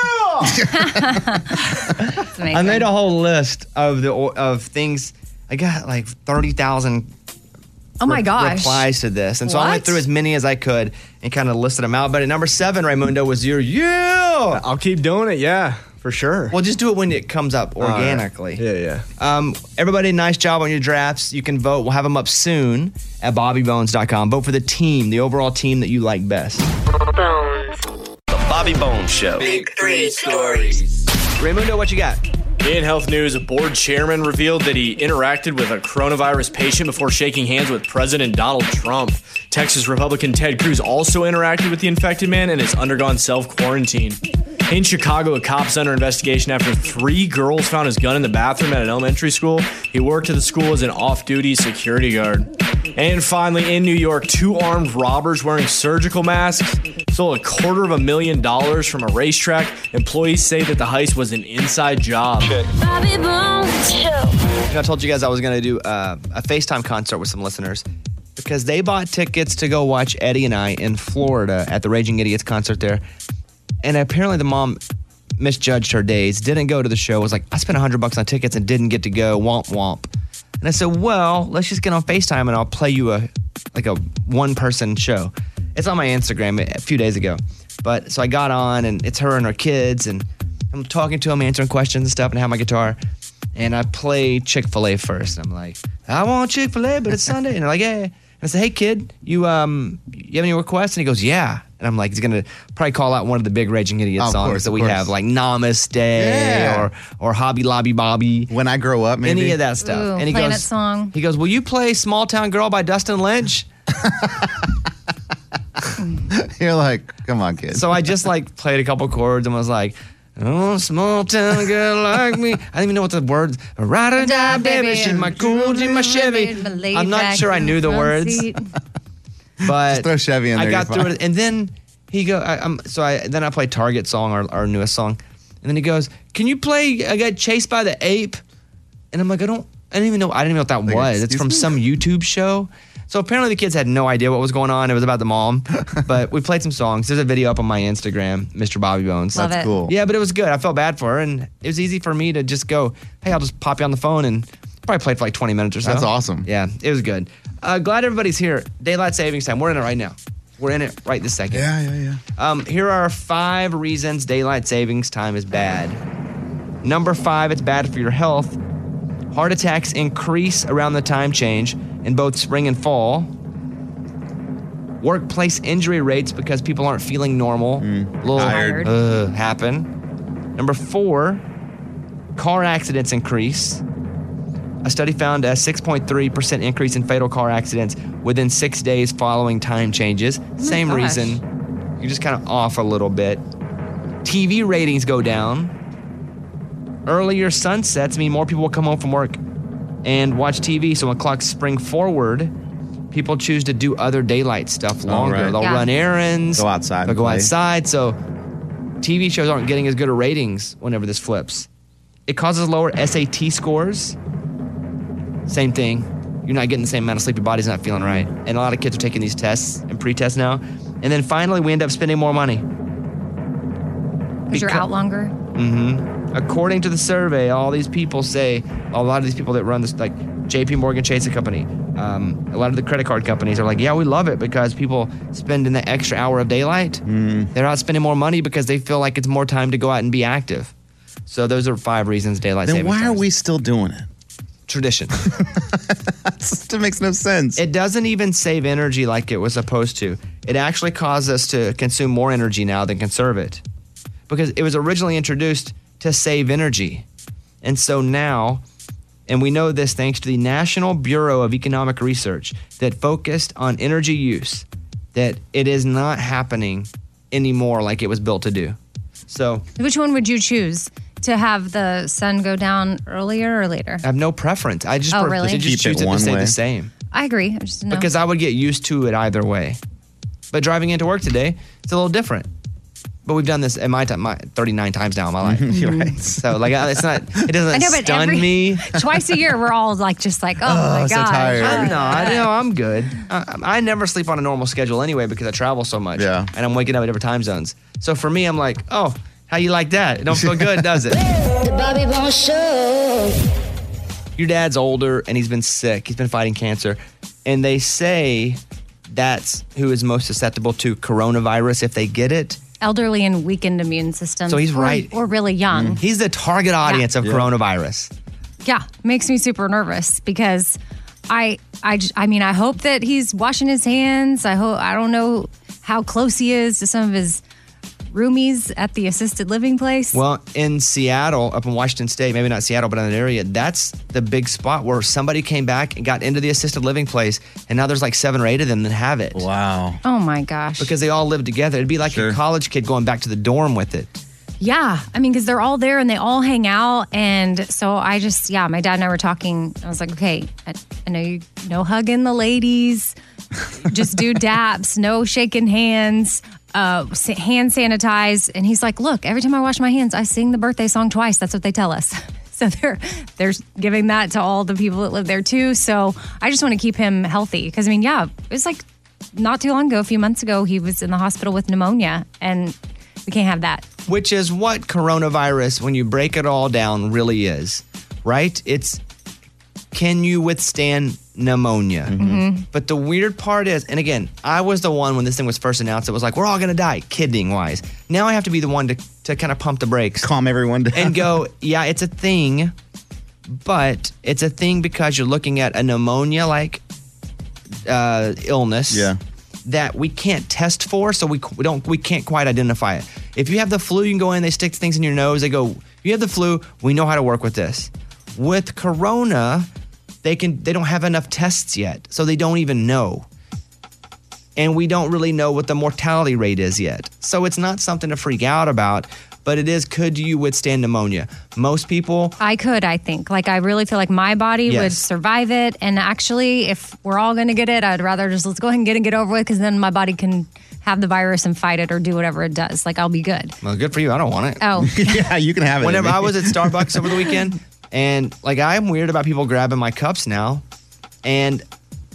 That's amazing. I made a whole list of the of things. I got like thirty thousand Oh my gosh. replies to this. And so I went What? through as many as I could and kind of listed them out. But at number seven, Raymundo, was your yeah. I'll keep doing it, yeah, for sure. Well, just do it when it comes up organically. Yeah, yeah. Um, everybody, nice job on your drafts. You can vote. We'll have them up soon at bobby bones dot com. Vote for the team, the overall team that you like best. The Bobby Bones Show. Big three stories. Raymundo, what you got? In health news, a board chairman revealed that he interacted with a coronavirus patient before shaking hands with President Donald Trump. Texas Republican Ted Cruz also interacted with the infected man and has undergone self-quarantine. In Chicago, a cop's under investigation after three girls found his gun in the bathroom at an elementary school. He worked at the school as an off-duty security guard. And finally, in New York, two armed robbers wearing surgical masks stole a quarter of a million dollars from a racetrack. Employees say that the heist was an inside job. Bobby Bones Show. You know, I told you guys I was going to do uh, a FaceTime concert with some listeners because they bought tickets to go watch Eddie and I in Florida at the Raging Idiots concert there. And apparently the mom misjudged her days, didn't go to the show, was like, I spent one hundred bucks on tickets and didn't get to go, womp womp. And I said, well, let's just get on FaceTime and I'll play you a like a one-person show. It's on my Instagram a few days ago. But so I got on and it's her and her kids and I'm talking to them, answering questions and stuff, and I have my guitar. And I play Chick-fil-A first. I'm like, I want Chick-fil-A, but it's Sunday. And they're like, yeah. And I said, hey, kid, you um, you have any requests? And he goes, yeah. And I'm like, he's going to probably call out one of the big Raging Idiot Oh, of songs course, that of we course. have, like Namaste Yeah. or or Hobby Lobby Bobby. When I grow up, maybe. Any of that stuff. Ooh, and he Planet goes, Song. He goes, will you play Small Town Girl by Dustin Lynch? You're like, come on, kid. So I just like played a couple chords and was like, oh, small town girl like me. I didn't even know what the words. Ride or die, baby. She's my cool, she's my Chevy. I'm not sure I knew the words, but Just throw Chevy in I there, got you're through fine. it, and then he go. I, I'm so I then I played Target song, our, our newest song, and then he goes, "Can you play? I got chased by the ape," and I'm like, I don't. I didn't even know. I didn't even know what that Like, was. It's excuse from me? some YouTube show. So apparently the kids had no idea what was going on. It was about the mom. But we played some songs. There's a video up on my Instagram, Mister Bobby Bones. Love That's it. cool. Yeah, but it was good. I felt bad for her, and it was easy for me to just go, hey, I'll just pop you on the phone, and probably played for like twenty minutes or so. That's awesome. Yeah, it was good. Uh, glad everybody's here. Daylight savings time. We're in it right now. We're in it right this second. Yeah, yeah, yeah. Um, here are five reasons daylight savings time is bad. Number five, it's bad for your health. Heart attacks increase around the time change in both spring and fall. Workplace injury rates because people aren't feeling normal. Mm, a little tired. Uh, happen. Number four, car accidents increase. A study found a six point three percent increase in fatal car accidents within six days following time changes. Same gosh. reason. You're just kind of off a little bit. T V ratings go down. Earlier sunsets mean more people will come home from work and watch T V. So when clocks spring forward, people choose to do other daylight stuff longer. right. They'll Yeah. run errands. Go outside They'll and go play. outside. So T V shows aren't getting as good of ratings whenever this flips. It causes lower S A T scores. Same thing. You're not getting the same amount of sleep. Your body's not feeling right. And a lot of kids are taking these tests and pre-tests now. And then finally, we end up spending more money. Because you're Becau- out longer. Mm-hmm. According to the survey, all these people say, a lot of these people that run this, like J P Morgan Chase and Company, um, a lot of the credit card companies are like, yeah, we love it because people spend in the extra hour of daylight. Mm. They're out spending more money because they feel like it's more time to go out and be active. So those are five reasons daylight Then savings why are time. we still doing it? Tradition. It makes no sense. It doesn't even save energy like it was supposed to. It actually causes us to consume more energy now than conserve it. Because it was originally introduced to save energy. And so now, and we know this thanks to the National Bureau of Economic Research that focused on energy use, that it is not happening anymore like it was built to do. So Which one would you choose? To have the sun go down earlier or later? I have no preference. I just, Oh, per- really? I just Keep choose it it to one stay way. the same. I agree. I just know. Because I would get used to it either way. But driving into work today, it's a little different. But we've done this in my time, my thirty-nine times now in my life. You're right. So like, it's not, it doesn't I know, but stun every- me. twice a year, we're all like, just like, oh, Oh, my so god. tired. I'm not. No, I'm good. I, I never sleep on a normal schedule anyway because I travel so much. Yeah. And I'm waking up at different time zones. So for me, I'm like, oh, how you like that? It don't feel good, does it? The Bobby Bones Show. Your dad's older and he's been sick. He's been fighting cancer. And they say that's who is most susceptible to coronavirus if they get it. Elderly and weakened immune systems. So he's or, right. Or really young. He's the target audience of Yeah. coronavirus. Yeah, makes me super nervous because I, I, j- I mean, I hope that he's washing his hands. I hope I don't know how close he is to some of his roomies at the assisted living place. Well, in Seattle, up in Washington State, maybe not Seattle, but in that area, that's the big spot where somebody came back and got into the assisted living place, and now there's like seven or eight of them that have it. Wow. Oh my gosh. Because they all live together. It'd be like Sure. a college kid going back to the dorm with it. Yeah, I mean, because they're all there and they all hang out, and so I just, yeah, my dad and I were talking. I was like, okay, I, I know you, no hugging the ladies, just do daps, no shaking hands, uh, sa- hand sanitize. And he's like, look, every time I wash my hands, I sing the birthday song twice. That's what they tell us. So they're they're giving that to all the people that live there too. So I just want to keep him healthy because I mean, yeah, it was like not too long ago, a few months ago, he was in the hospital with pneumonia, and we can't have that. Which is what coronavirus, when you break it all down, really is, right? It's, can you withstand pneumonia? Mm-hmm. But the weird part is, and again, I was the one when this thing was first announced, it was like, we're all going to die, kidding wise. Now I have to be the one to, to kind of pump the brakes. Calm everyone down. And go, yeah, it's a thing, but it's a thing because you're looking at a pneumonia-like uh, illness. Yeah. That we can't test for, so we, we don't we can't quite identify it. If you have the flu, you can go in, they stick things in your nose, they go, you have the flu, we know how to work with this. With corona, they can they don't have enough tests yet, so they don't even know. And we don't really know what the mortality rate is yet. So it's not something to freak out about, but it is, could you withstand pneumonia? Most people, I could, I think. Like, I really feel like my body Yes. would survive it. And actually, if we're all going to get it, I'd rather just let's go ahead and get it and get over with because then my body can have the virus and fight it or do whatever it does. Like, I'll be good. well, good for you, I don't want it. Oh, yeah, you can have it. Whenever Amy. I was at Starbucks over the weekend, and like I'm weird about people grabbing my cups now, and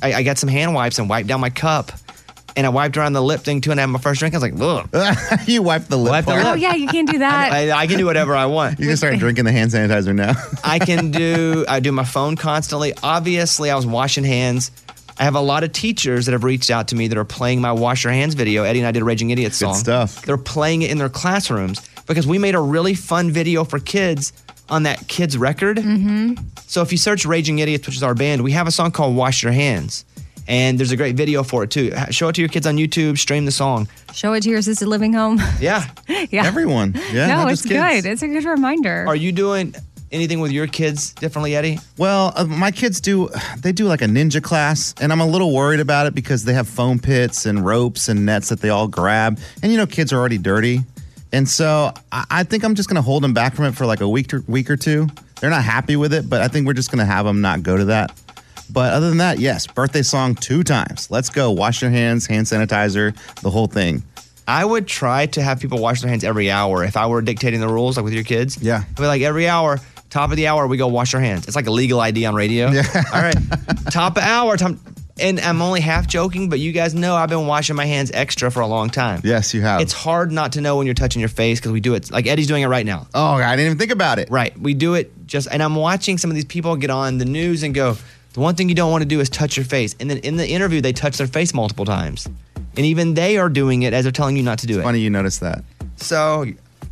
I, I got some hand wipes and wiped down my cup. And I wiped around the lip thing too, and I had my first drink. I was like, ugh. You wiped the lip Wipe the part. Oh, yeah, you can't do that. I, I can do whatever I want. You can start drinking the hand sanitizer now. I can do, I do my phone constantly. Obviously, I was washing hands. I have a lot of teachers that have reached out to me that are playing my Wash Your Hands video. Eddie and I did a Raging Idiot song. Good stuff. They're playing it in their classrooms because we made a really fun video for kids on that kids record. Mm-hmm. So if you search Raging Idiots, which is our band, we have a song called Wash Your Hands. And there's a great video for it too. Show it to your kids on YouTube, stream the song. Show it to your assisted living home. Yeah. yeah. Everyone. Yeah. no, not it's just kids. good. It's a good reminder. Are you doing anything with your kids differently, Eddie? Well, uh, my kids do, they do like a ninja class, and I'm a little worried about it because they have foam pits and ropes and nets that they all grab. And, you know, kids are already dirty. And so I, I think I'm just going to hold them back from it for like a week, or, week or two. They're not happy with it, but I think we're just going to have them not go to that. But other than that, yes, birthday song two times. Let's go. Wash your hands, hand sanitizer, the whole thing. I would try to have people wash their hands every hour if I were dictating the rules, like with your kids. Yeah. I'd be like, every hour, top of the hour, we go wash our hands. It's like a legal I D on radio. Yeah. All right. Top of hour. Top, and I'm only half joking, but you guys know I've been washing my hands extra for a long time. Yes, you have. It's hard not to know when you're touching your face because we do it. Like Eddie's doing it right now. Oh, I didn't even think about it. Right. We do it just, and I'm watching some of these people get on the news and go, the one thing you don't want to do is touch your face. And then in the interview, they touch their face multiple times. And even they are doing it as they're telling you not to do it. Funny you noticed that. So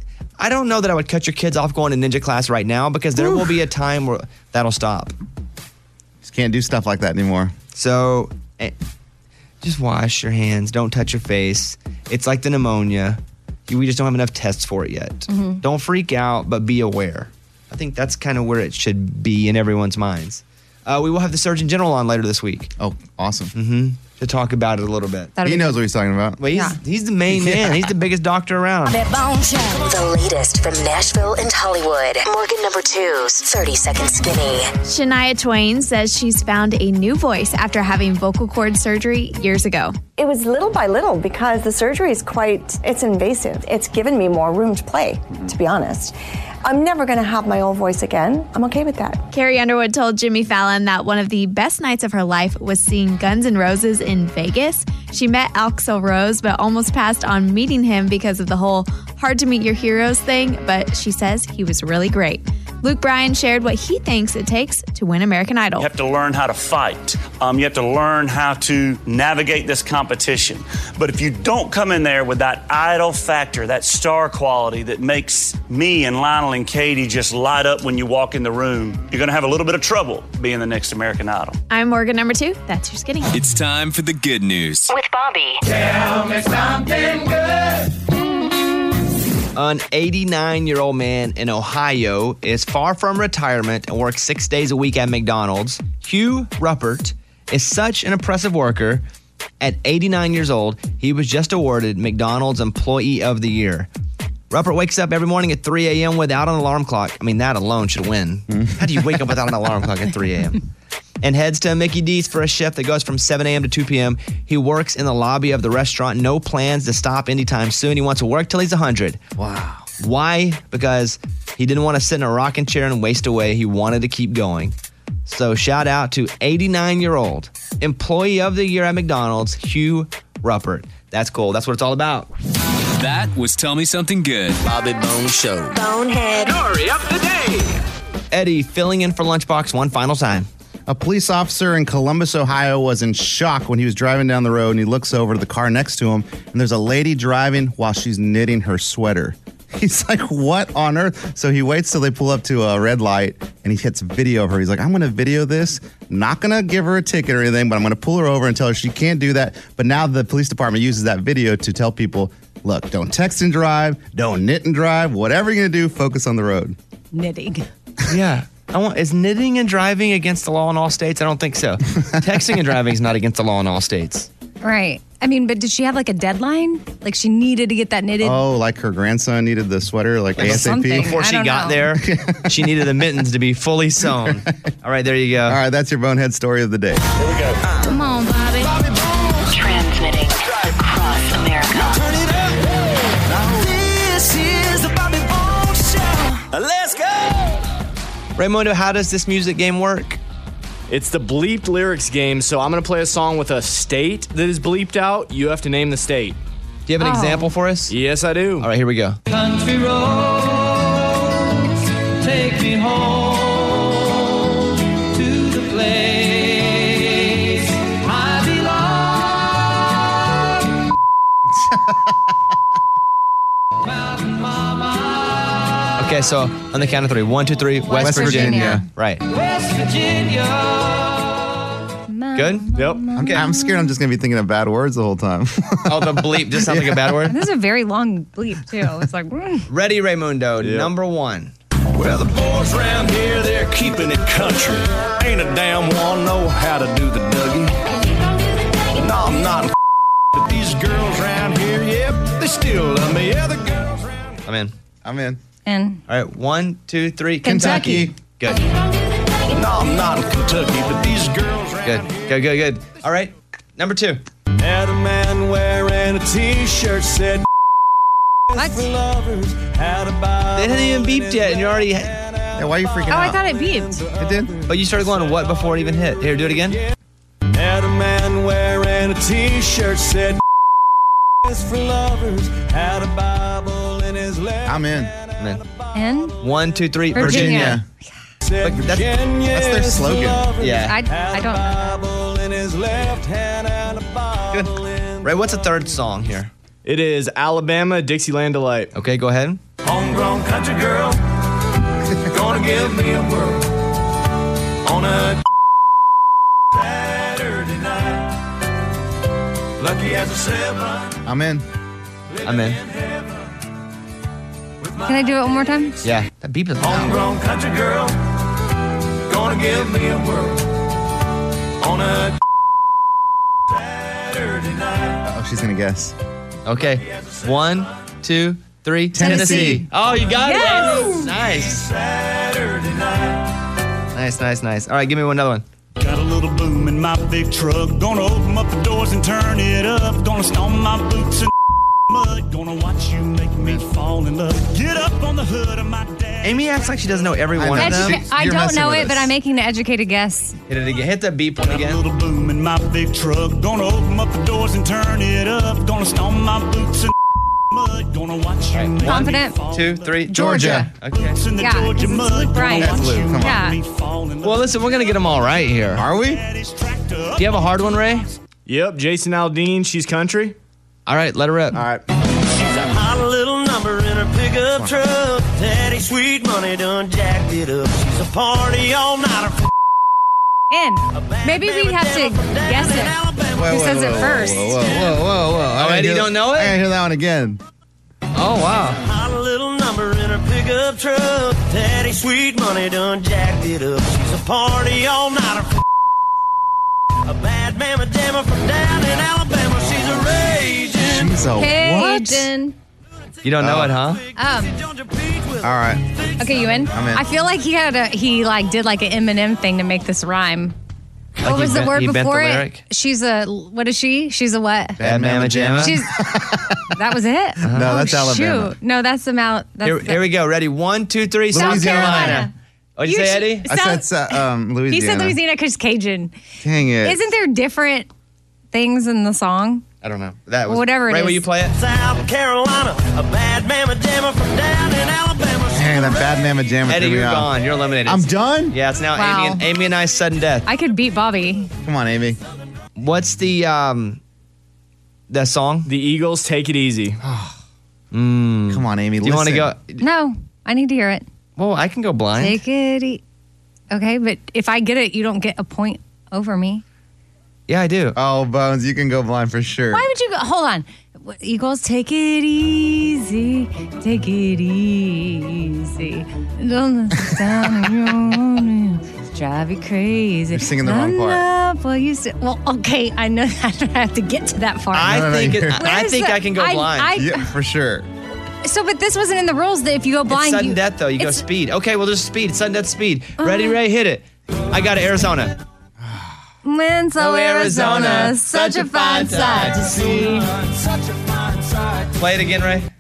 I don't know that I would cut your kids off going to ninja class right now because there will be a time where that'll stop. Just can't do stuff like that anymore. So eh, just wash your hands. Don't touch your face. It's like the pneumonia. We just don't have enough tests for it yet. Mm-hmm. Don't freak out, but be aware. I think that's kind of where it should be in everyone's minds. Uh, we will have the Surgeon General on later this week. Oh, awesome. Mm-hmm. To talk about it a little bit. That'd he knows what he's talking about. Well, he's, Yeah. he's the main man. Yeah. He's the biggest doctor around. The latest from Nashville and Hollywood. Morgan number two's thirty Second Skinny. Shania Twain says she's found a new voice after having vocal cord surgery years ago. It was little by little because the surgery is quite, it's invasive. It's given me more room to play, to be honest. I'm never going to have my old voice again. I'm okay with that. Carrie Underwood told Jimmy Fallon that one of the best nights of her life was seeing Guns N' Roses in Vegas. She met Axl Rose, but almost passed on meeting him because of the whole hard to meet your heroes thing, but she says he was really great. Luke Bryan shared what he thinks it takes to win American Idol. You have to learn how to fight. Um, you have to learn how to navigate this competition. But if you don't come in there with that idol factor, that star quality that makes me and Lionel and Katie just light up when you walk in the room, you're going to have a little bit of trouble being the next American Idol. I'm Morgan number two. That's your skinny. It's time for the good news. With Bobby. Tell me something good. An eighty-nine-year-old man in Ohio is far from retirement and works six days a week at McDonald's. Hugh Ruppert is such an impressive worker. At eighty-nine years old, he was just awarded McDonald's Employee of the Year. Ruppert wakes up every morning at three a.m. without an alarm clock. I mean, that alone should win. How do you wake up without an alarm clock at three a.m.? And heads to Mickey D's for a shift that goes from seven a.m. to two p.m. He works in the lobby of the restaurant. No plans to stop anytime soon. He wants to work till he's one hundred. Wow. Why? Because he didn't want to sit in a rocking chair and waste away. He wanted to keep going. So shout out to eighty-nine-year-old Employee of the Year at McDonald's, Hugh Ruppert. That's cool. That's what it's all about. That was Tell Me Something Good. Bobby Bones Show. Bonehead. Story of the day. Eddie filling in for Lunchbox one final time. A police officer in Columbus, Ohio was in shock when he was driving down the road and he looks over to the car next to him and there's a lady driving while she's knitting her sweater. He's like, what on earth? So he waits till they pull up to a red light and he hits video of her. He's like, I'm going to video this. Not going to give her a ticket or anything, but I'm going to pull her over and tell her she can't do that. But now the police department uses that video to tell people, look, don't text and drive, don't knit and drive, whatever you're going to do, focus on the road. Knitting. Yeah. I want, is knitting and driving against the law in all states? I don't think so. Texting and driving is not against the law in all states. Right. I mean, but did she have like a deadline? Like she needed to get that knitted? Oh, like her grandson needed the sweater, like, Like ASAP? something. Before I she don't got know. there, she needed the mittens to be fully sewn. All right, there you go. All right, that's your bonehead story of the day. Here we go. Come on, Bobby. Transmitting across America. Turn it up. This is the Bobby Bones Show. Let's go. Raymundo, how does this music game work? It's the bleeped lyrics game, so I'm going to play a song with a state that is bleeped out. You have to name the state. Do you have an Oh. example for us? Yes, I do. All right, here we go. Country roads, take me home to the place I belong. Mountain Mama, Okay, so on the count of three. One, two, three. West, West Virginia. Right. West Virginia. Good? Yep. Okay. I'm scared I'm just going to be thinking of bad words the whole time. Oh, the bleep just sounds like a bad word? This is a very long bleep, too. It's like, mm. Ready, Raymundo. Number one. Well, the boys around here, they're keeping it country. Ain't a damn one know how to do the Dougie. No, I'm not. But these girls around here, yep, they still love me. Yeah, the girls around here. I'm in. I'm in. And All right, one, two, three. Kentucky. Good. No, I'm not in Kentucky, but these girls around Good. Good, good, good. All right, number two. Had a man wearing a t-shirt said What? for lovers. Had a Bible. They hadn't even beeped yet, and you're already. Yeah, why are you freaking Oh, out? I thought it beeped. It did? But you started going what before it even hit? Here, do it again. Had a man wearing a t-shirt said for lovers. Had a Bible in his left. I'm in. I'm in. And One, two, three. Virginia. Said But that's- Virginia that's their is for slogan. lovers. Yeah. I, I don't know. Bible in his left hand and a Bible Good. in Right, what's the third song here? It is Alabama, Dixieland Delight. Okay, go ahead. homegrown country girl. Gonna give me a whirl on a Saturday night. Lucky as a seven. I'm in. I'm in. Can I do it one more time? Yeah, that beep is loud. Homegrown country girl. Gonna give me a whirl on a Saturday night. Oh, she's going to guess. Okay, one, two, three. Tennessee. Oh, you got Yes. it. Nice. Saturday night. Nice, nice, nice. All right, give me another one. Got a little boom in my big truck. Gonna open up the doors and turn it up. Gonna stomp my boots in mud. Gonna watch you make me fall in love. Get up on the hood of my dad. Amy acts like she doesn't know every I one know. of them. Educa- I You're don't messing know with it, us. but I'm making an educated guess. Hit it again. Hit that beep one Got a again. little boom in my big truck. Gonna open up the doors and turn it up. Gonna stomp my boots in mud. Gonna watch you make Confident. me fall Two, in love. three. Georgia. Okay. Boots in the Yeah, Georgia it's mud. Luke Bryan. Gonna watch That's Luke, you come on. Yeah. make me fall in love. Well, listen, we're gonna get them all right here. Are we? Daddy's tractor up. Do you have a hard one, Ray? Yep, Jason Aldean, she's country. All right, let her rip. All right. She's a hot little number in her pickup truck. Daddy Sweet Money done jacked it up. She's a party all nighter. In. Maybe we have to guess it. Whoa, Who whoa, says whoa, it whoa, first? Whoa, whoa, whoa, whoa, whoa. I Oh, gotta Eddie hear- don't know it? I gotta hear that one again. Oh, wow. Hot little number in her pickup truck. Daddy Sweet Money done jacked it up. She's a party all nighter. A bad mamma jamma from down in Alabama. She's a raging. She's a what? Cajun. You don't know Oh. it, huh? Um, All right. okay, you in? I'm in. I feel like he had a he like did like an Eminem thing to make this rhyme. Like what he was the bent- word he bent the before it? lyric? She's a what is she? She's a what? Bad Mama Jamma. She's that was it. No, that's Oh, Alabama. Shoot. No, that's the Mal. That's Here, the, here we go. Ready? One, two, three. South South Carolina. Carolina. What'd you, You say, should- Eddie? I South- said uh, um, Louisiana. He said Louisiana because Cajun. Dang it. Isn't there different things in the song? I don't know. That was Whatever it Ray, will is. you play it? South Carolina. A bad mamma jamma from down in Alabama. She's Dang, a that bad mamma jamma Eddie, threw me you're off. gone. You're eliminated. I'm done? Yeah, it's now Wow. Amy and Amy and I's sudden death. I could beat Bobby. Come on, Amy. What's the um the song? The Eagles, Take It Easy. Mm. Come on, Amy. Do you want to go? No, I need to hear it. Well, I can go blind. Take it. E- okay, but if I get it, you don't get a point over me. Yeah, I do. Oh, Bones, you can go blind for sure. Why would you go? Hold on. Eagles, take it easy. Take it easy. Don't let it down on your own. It's drive you crazy. You're singing the wrong part. Love what you say. Well, okay, I know that I don't have to get to that part. I No, no, no, think it, you're- I Where's think the- I can go I- blind. I- Yeah, for sure. So, but this wasn't in the rules that if you go blind, it's sudden you, death though. You go it's- speed. Okay, well just speed. Sudden death speed. Ready, Ray? Hit it. I got it. Arizona. Winslow, Oh, Arizona, Arizona, such a fine sight to see. Play it again, Ray.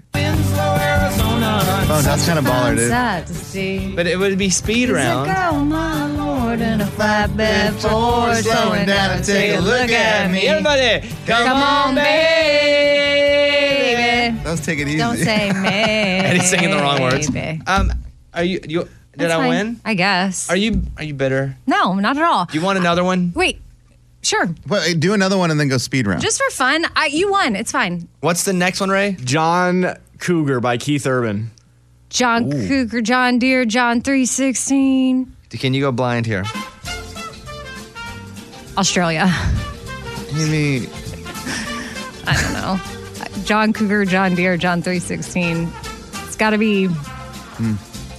Bones, that's kind of baller, dude. Sight to see. But it would be speed Is a round. girl, my lord. Forward in a flatbed, forward, slowing down and take a look at me. Everybody, come, Come on, baby. Let's take it easy. Don't say me. And he's singing the wrong words. Um, are you? you did That's I fine. win? I guess. Are you? Are you bitter? No, not at all. Do you want another one? Wait, sure. Well, do another one and then go speed round. Just for fun. I, you won. It's fine. What's the next one, Ray? John Cougar by Keith Urban. John Cougar, John Deere, John three sixteen. Can you go blind here? Australia. Maybe. I don't know. John Cougar, John Deere, John three sixteen. It's got to be. Hmm.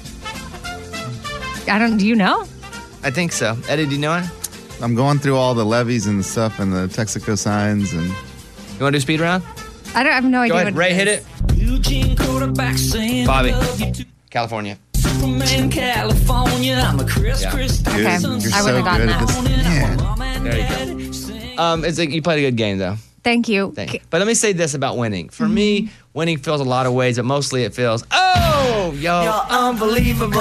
I don't. Do you know? I think so. Eddie, do you know it? I'm going through all the levies and stuff and the Texaco signs and. You want to do speed round? I don't I have no idea. Go ahead, what Ray, it hit is. it. Eugene quarterback saying Bobby, love you to California. Superman, California. I'm a Chris Yeah. Chris. Dude, Okay. you're I so wouldn't have good gotten at this. that. Man. There you go. Um, it's like you played a good game though. Thank you. Thank you. But let me say this about winning. For me, winning feels a lot of ways, but mostly it feels, oh, yo, You're unbelievable.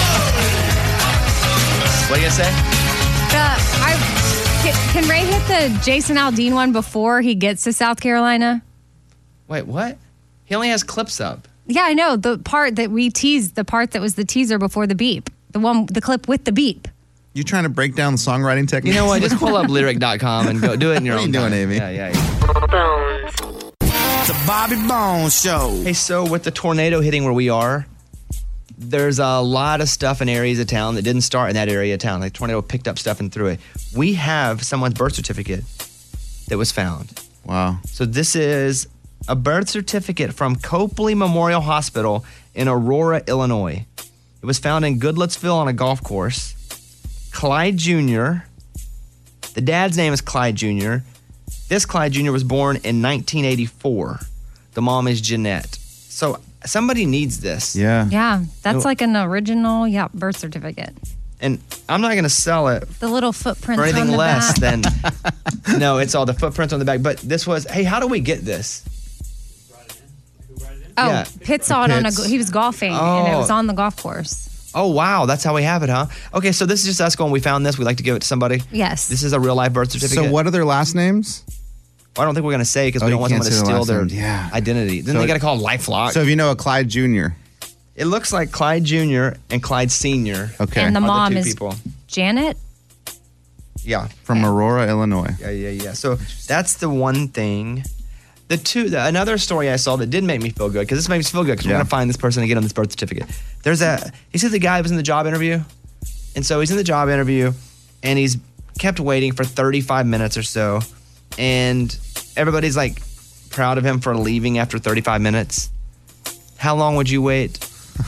what are you gonna say? Uh, I, can, can Ray hit the Jason Aldean one before he gets to South Carolina? Wait, what? He only has clips up. Yeah, I know. The part that we teased, the part that was the teaser before the beep. The one, the clip with the beep. You trying to break down the songwriting technique? You know what? Just pull up lyric dot com and go do it in your What are own you doing, time. Amy? Yeah, yeah, yeah. The Bobby Bones Show. Hey, so with the tornado hitting where we are, there's a lot of stuff in areas of town that didn't start in that area of town. Like tornado picked up stuff and threw it. We have someone's birth certificate that was found. Wow. So this is a birth certificate from Copley Memorial Hospital in Aurora, Illinois. It was found in Goodlettsville on a golf course. Clyde Junior The dad's name is Clyde Junior This Clyde Junior was born in nineteen eighty-four. The mom is Jeanette. So somebody needs this. Yeah. Yeah, that's No. like an original, yeah, birth certificate. And I'm not going to sell it The little footprints for anything on the less back. than. No, it's all the footprints on the back. But this was, hey, how do we get this? Oh, Yeah. Pitt saw it on a. Pitts. He was golfing and it Oh. was on the golf course. Oh, wow. That's how we have it, huh? Okay, so this is just us going, we found this. We'd like to give it to somebody. Yes. This is a real life birth certificate. So what are their last names? I don't think we're going to say because Oh, we you don't want can't someone to say their steal last their names. Yeah. identity. Then So they it- got to call LifeLock. So if you know a Clyde Junior It looks like Clyde Junior and Clyde Senior Okay. And the are mom two is people. Janet. Yeah. From Aurora, Illinois. Yeah, yeah, yeah. So that's the one thing. The two, the, another story I saw that did make me feel good, because this makes me feel good, because Yeah. we're going to find this person and get on this birth certificate. There's a, you see the guy who was in the job interview? And so he's in the job interview, and he's kept waiting for thirty-five minutes or so, and everybody's like proud of him for leaving after thirty-five minutes. How long would you wait?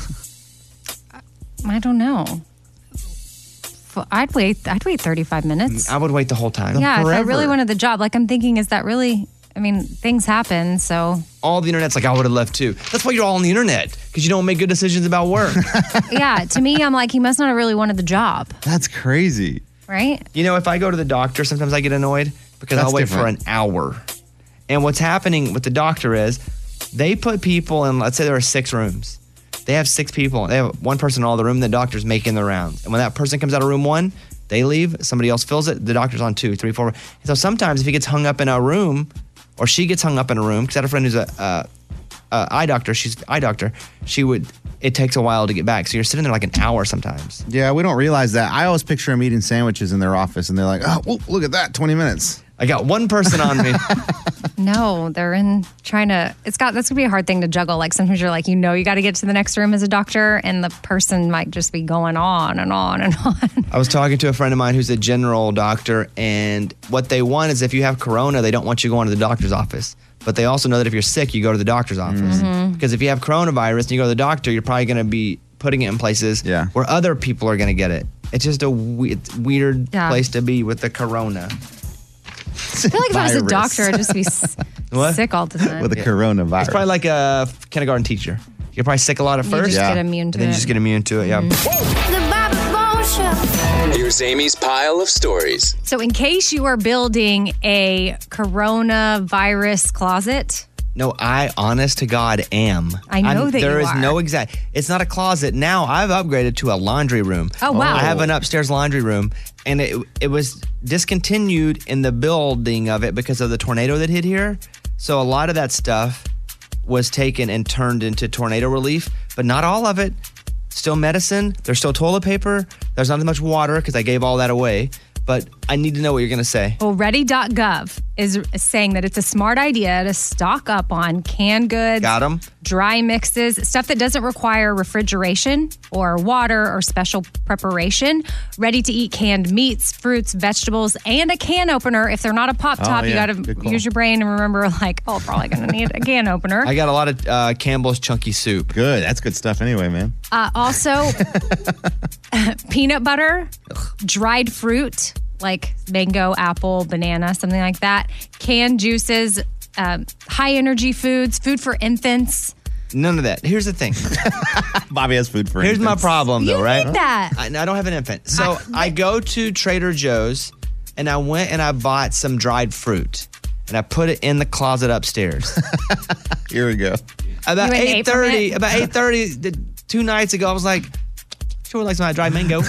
I don't know. F- I'd wait. I'd wait thirty-five minutes. I would wait the whole time. Yeah, if I Forever. really wanted the job, like I'm thinking, is that really? I mean, things happen, so All the internet's like, I would have left too. That's why you're all on the internet, because you don't make good decisions about work. yeah. To me, I'm like, he must not have really wanted the job, That's crazy. right? You know, if I go to the doctor, sometimes I get annoyed because That's I'll wait different. for an hour. And what's happening with the doctor is they put people in, let's say there are six rooms. They have six people. They have one person in all the room. The doctor's making the rounds. And when that person comes out of room one, they leave. Somebody else fills it. The doctor's on two, three, four. And so sometimes if he gets hung up in a room, or she gets hung up in a room, because I had a friend who's a, a, a eye doctor. She's an eye doctor. She would. It takes a while to get back. So you're sitting there like an hour sometimes. Yeah, we don't realize that. I always picture them eating sandwiches in their office, and they're like, oh, whoa, look at that, twenty minutes. I got one person on me. No, they're in trying to. It's got that's gonna be a hard thing to juggle. Like sometimes you're like, you know, you got to get to the next room as a doctor, and the person might just be going on and on and on. I was talking to a friend of mine who's a general doctor, and what they want is if you have corona, they don't want you going to the doctor's office. But they also know that if you're sick, you go to the doctor's office. Mhm. Because if you have coronavirus and you go to the doctor, you're probably going to be putting it in places Yeah. where other people are going to get it. It's just a we- it's weird Yeah. place to be with the corona. I feel like if I was a Virus. doctor, I'd just be s- What? sick all the time. With a Yeah. coronavirus. It's probably like a kindergarten teacher. You're probably sick a lot at You first. just Yeah. get immune to And then it. you just get immune to it. Yeah. The Bobby Bones Show. Here's Amy's pile of stories. So, in case you are building a coronavirus closet, No, I, honest to God, am. I know that There you is are. no exact. It's not a closet. Now I've upgraded to a laundry room. Oh, wow. I have an upstairs laundry room, and it it was discontinued in the building of it because of the tornado that hit here. So a lot of that stuff was taken and turned into tornado relief, but not all of it. Still medicine. There's still toilet paper. There's not as much water because I gave all that away. But I need to know what you're going to say. Well, ready dot gov is saying that it's a smart idea to stock up on canned goods, Got 'em. dry mixes, stuff that doesn't require refrigeration or water or special preparation. Ready to eat canned meats, fruits, vegetables, and a can opener. If they're not a pop Oh, top, you yeah. got to Good call. use your brain and remember, like, oh, probably going to need a can opener. I got a lot of uh, Campbell's Chunky Soup. Good. That's good stuff anyway, man. Uh, also, peanut butter, dried fruit like mango, apple, banana, something like that. Canned juices, um, high energy foods, food for infants. None of that. Here's the thing. Bobby has food for Here's my infants. problem, though, You right? need that. I, I don't have an infant. So I go to Trader Joe's, and I went and I bought some dried fruit, and I put it in the closet upstairs. Here we go. About You ate eight from thirty, it? about eight thirty, two nights ago, I was like, sure like some dried mango.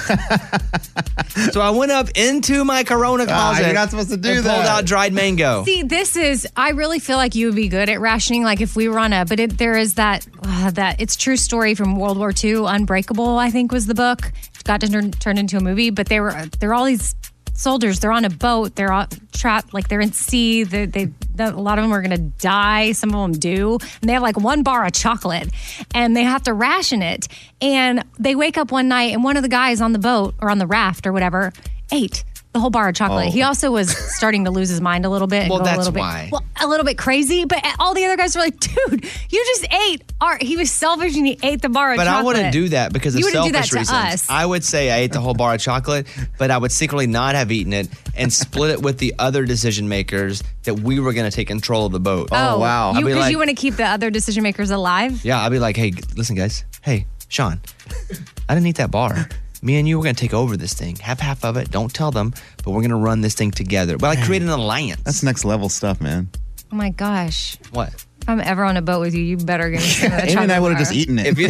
So I went up into my Corona Ah, closet. you're not supposed to do and pulled that. out dried mango. See, this is, I really feel like you would be good at rationing. Like if we were on a, but it, there is that, uh, that it's true story from World War Two. Unbreakable, I think was the book. It got turn, turned into a movie, but they were, they're all these soldiers. They're on a boat. They're all trapped, like they're in sea. They, they, a lot of them are going to die. Some of them do. And they have like one bar of chocolate and they have to ration it. And they wake up one night and one of the guys on the boat or on the raft or whatever ate the whole bar of chocolate. Oh. He also was starting to lose his mind a little bit. And Well, go that's a little bit, why. Well, a little bit crazy. But all the other guys were like, dude, you just ate. Our, he was selfish and he ate the bar of But chocolate. I wouldn't do that because of You wouldn't do selfish that to reasons. us. I would say I ate the whole bar of chocolate, but I would secretly not have eaten it and split it with the other decision makers that we were going to take control of the boat. Oh, wow. You, I'd be because like, you want to keep the other decision makers alive? yeah, I'd be like, hey, listen, guys. Hey, Sean, I didn't eat that bar. Me and you, we're going to take over this thing. Have half of it. Don't tell them, but we're going to run this thing together. But I create an alliance. That's next level stuff, man. Oh my gosh. What? If I'm ever on a boat with you, you better give me some of that Amy and I chocolate would have bar. just eaten it. If you,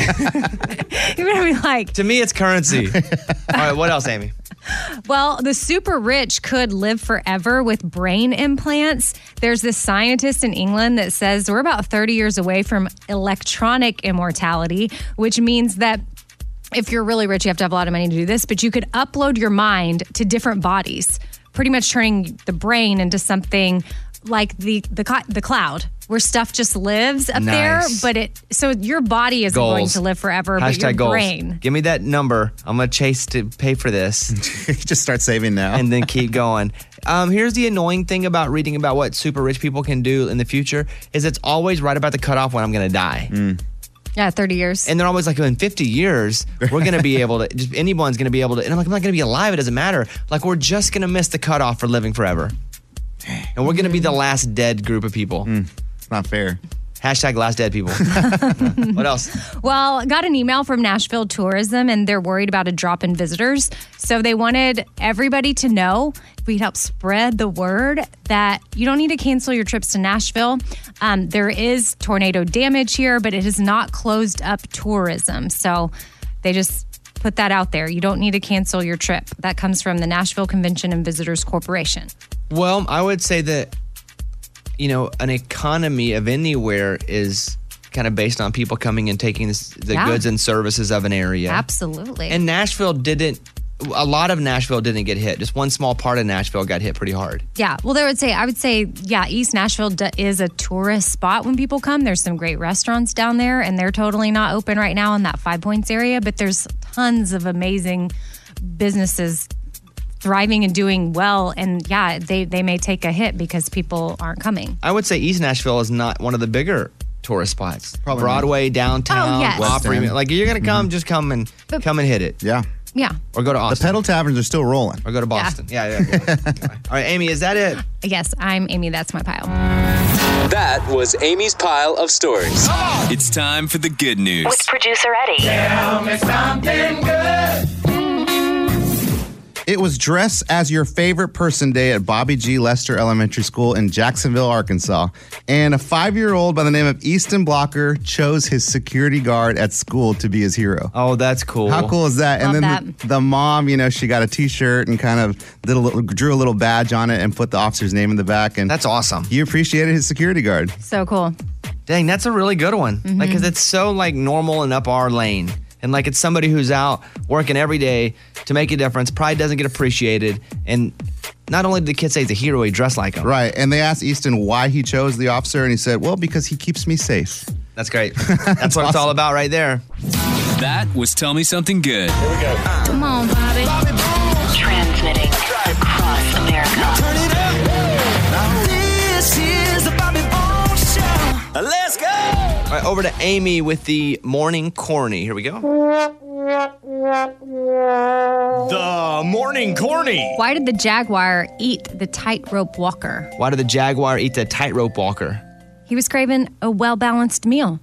You're going to be like, to me, it's currency. All right, what else, Amy? well, the super rich could live forever with brain implants. There's this scientist in England that says we're about thirty years away from electronic immortality, which means that if you're really rich, you have to have a lot of money to do this, but you could upload your mind to different bodies, pretty much turning the brain into something like the the, co- the cloud, where stuff just lives up Nice. there. But it so your body isn't going Goals. to live forever, but your Hashtag goals. brain. Give me that number. I'm going to chase to pay for this. Just start saving now. And then keep going. Um, here's the annoying thing about reading about what super rich people can do in the future is it's always right about the cutoff when I'm going to die. Yeah, thirty years. And they're always like, in fifty years, we're going to be able to, just anyone's going to be able to, and I'm like, I'm not going to be alive. It doesn't matter. Like, we're just going to miss the cutoff for living forever. And we're going to be the last dead group of people. It's not fair. Hashtag last dead people. What else? Well, got an email from Nashville Tourism, and they're worried about a drop in visitors. So they wanted everybody to know, if we help spread the word, that you don't need to cancel your trips to Nashville. Um, there is tornado damage here, but it has not closed up tourism. So they just put that out there. You don't need to cancel your trip. That comes from the Nashville Convention and Visitors Corporation. Well, I would say that, you know, an economy of anywhere is kind of based on people coming and taking this, the Yeah. goods and services of an area. Absolutely. And Nashville didn't, a lot of Nashville didn't get hit. Just one small part of Nashville got hit pretty hard. Yeah, well, they would say, I would say, yeah, East Nashville d- is a tourist spot when people come. There's some great restaurants down there, and they're totally not open right now in that Five Points area, but there's tons of amazing businesses thriving and doing well. And yeah, they, they may take a hit because people aren't coming. I would say East Nashville is not one of the bigger tourist spots. Probably Broadway, downtown, Oh, yes. Opry. West End. Like, you're going to come, just come and But- come and hit it. Yeah. Yeah. Or go to The Austin. pedal taverns are still rolling. Or go to Boston. Yeah, yeah. yeah. All right, Amy, is that it? Yes, I'm Amy. That's my pile. That was Amy's pile of stories. It's time for the good news. With producer Eddie. Tell me something good. It was Dress as Your Favorite Person Day at Bobby G. Lester Elementary School in Jacksonville, Arkansas. And a five-year-old by the name of Easton Blocker chose his security guard at school to be his hero. Oh, that's cool. How cool is that? Love and then that. The, the mom, you know, she got a T-shirt and kind of did a little, drew a little badge on it and put the officer's name in the back. And that's awesome. You appreciated his security guard. So cool. Dang, that's a really good one. Mhm. Like, because it's so like normal and up our lane. And like it's somebody who's out working every day to make a difference, probably doesn't get appreciated. And not only did the kid say he's a hero, he dressed like him. Right. And they asked Easton why he chose the officer, and he said, well, because he keeps me safe. That's great. That's what it's all about right there. That was Tell Me Something Good. Here we go. Come on, Bobby. Transmitting across America. Turn it up. This is the Bobby Bones Show. Let's go. All right, over to Amy with the morning corny. Here we go. The morning corny. Why did the jaguar eat the tightrope walker? Why did the jaguar eat the tightrope walker? He was craving a well-balanced meal.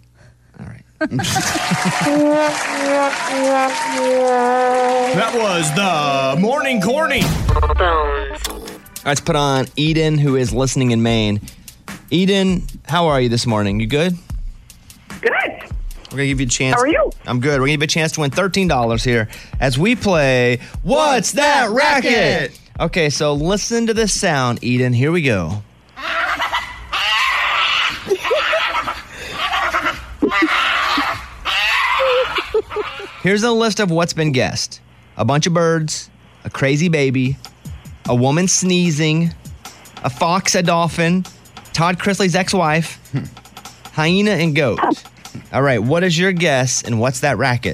That was the morning corny. All right, let's put on Eden, who is listening in Maine. Eden, how are you this morning? You good? Good. We're going to give you a chance. How are you? I'm good. We're going to give you a chance to win thirteen dollars here as we play What's That Racket? Okay, so listen to this sound, Eden. Here we go. Here's a list of what's been guessed. A bunch of birds, a crazy baby, a woman sneezing, a fox, a dolphin, Todd Chrisley's ex-wife, hyena, and goat. All right, what is your guess, and what's that racket?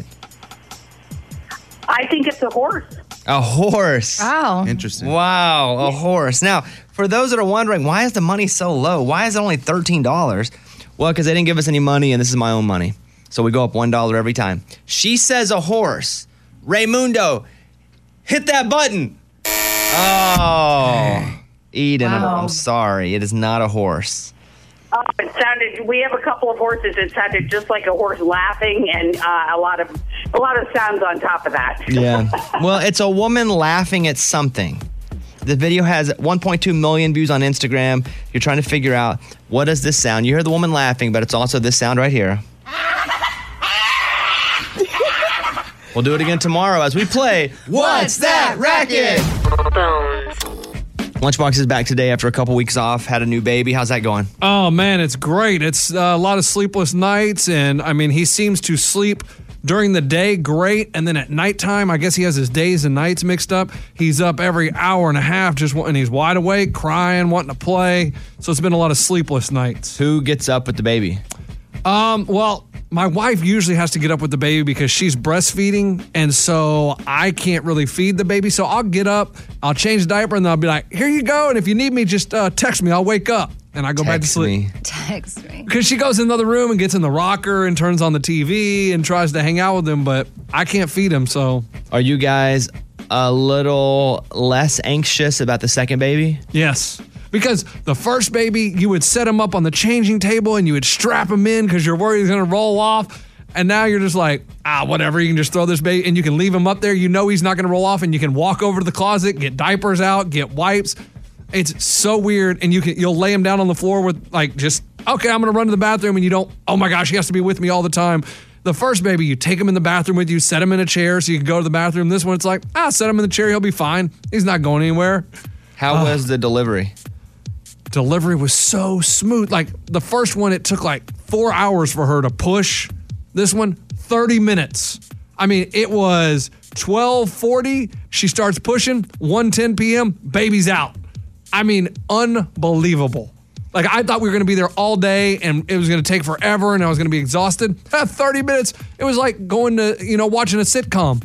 I think it's a horse. A horse. Wow. Interesting. Wow, a horse. Now, for those that are wondering, why is the money so low? Why is it only thirteen dollars? Well, because they didn't give us any money, and this is my own money. So we go up one dollar every time. She says a horse. Raymundo, hit that button. Oh, Eden, I'm- Wow. I'm sorry. It is not a horse. Oh, it sounded. We have a couple of horses. It sounded just like a horse laughing, and uh, a lot of a lot of sounds on top of that. Yeah. Well, it's a woman laughing at something. The video has one point two million views on Instagram. You're trying to figure out, what does this sound? You hear the woman laughing, but it's also this sound right here. We'll do it again tomorrow as we play What's That Racket? Lunchbox is back today after a couple weeks off, had a new baby. How's that going? Oh, man, it's great. It's uh, a lot of sleepless nights, and I mean, he seems to sleep during the day great, and then at nighttime, I guess he has his days and nights mixed up. He's up every hour and a half, just and he's wide awake, crying, wanting to play. So it's been a lot of sleepless nights. Who gets up with the baby? Um, well, my wife usually has to get up with the baby because she's breastfeeding, and so I can't really feed the baby. So I'll get up, I'll change the diaper, and then I'll be like, here you go, and if you need me, just uh, text me. I'll wake up, and I go back to sleep. Text me. Because she goes in another room and gets in the rocker and turns on the T V and tries to hang out with him, but I can't feed him, so. Are you guys a little less anxious about the second baby? Yes. Because the first baby, you would set him up on the changing table and you would strap him in because you're worried he's going to roll off. And now you're just like, ah, whatever. You can just throw this baby and you can leave him up there. You know he's not going to roll off, and you can walk over to the closet, get diapers out, get wipes. It's so weird. And you can, you'll lay him down on the floor with like just, okay, I'm going to run to the bathroom, and you don't, oh my gosh, he has to be with me all the time. The first baby, you take him in the bathroom with you, set him in a chair so you can go to the bathroom. This one, it's like, ah, set him in the chair. He'll be fine. He's not going anywhere. How Uh, was the delivery? Delivery was so smooth. Like the first one, it took like four hours for her to push. This one, thirty minutes. I mean, it was twelve forty. She starts pushing, one ten p.m., baby's out. I mean, unbelievable. Like I thought we were going to be there all day and it was going to take forever and I was going to be exhausted. thirty minutes, it was like going to, you know, watching a sitcom.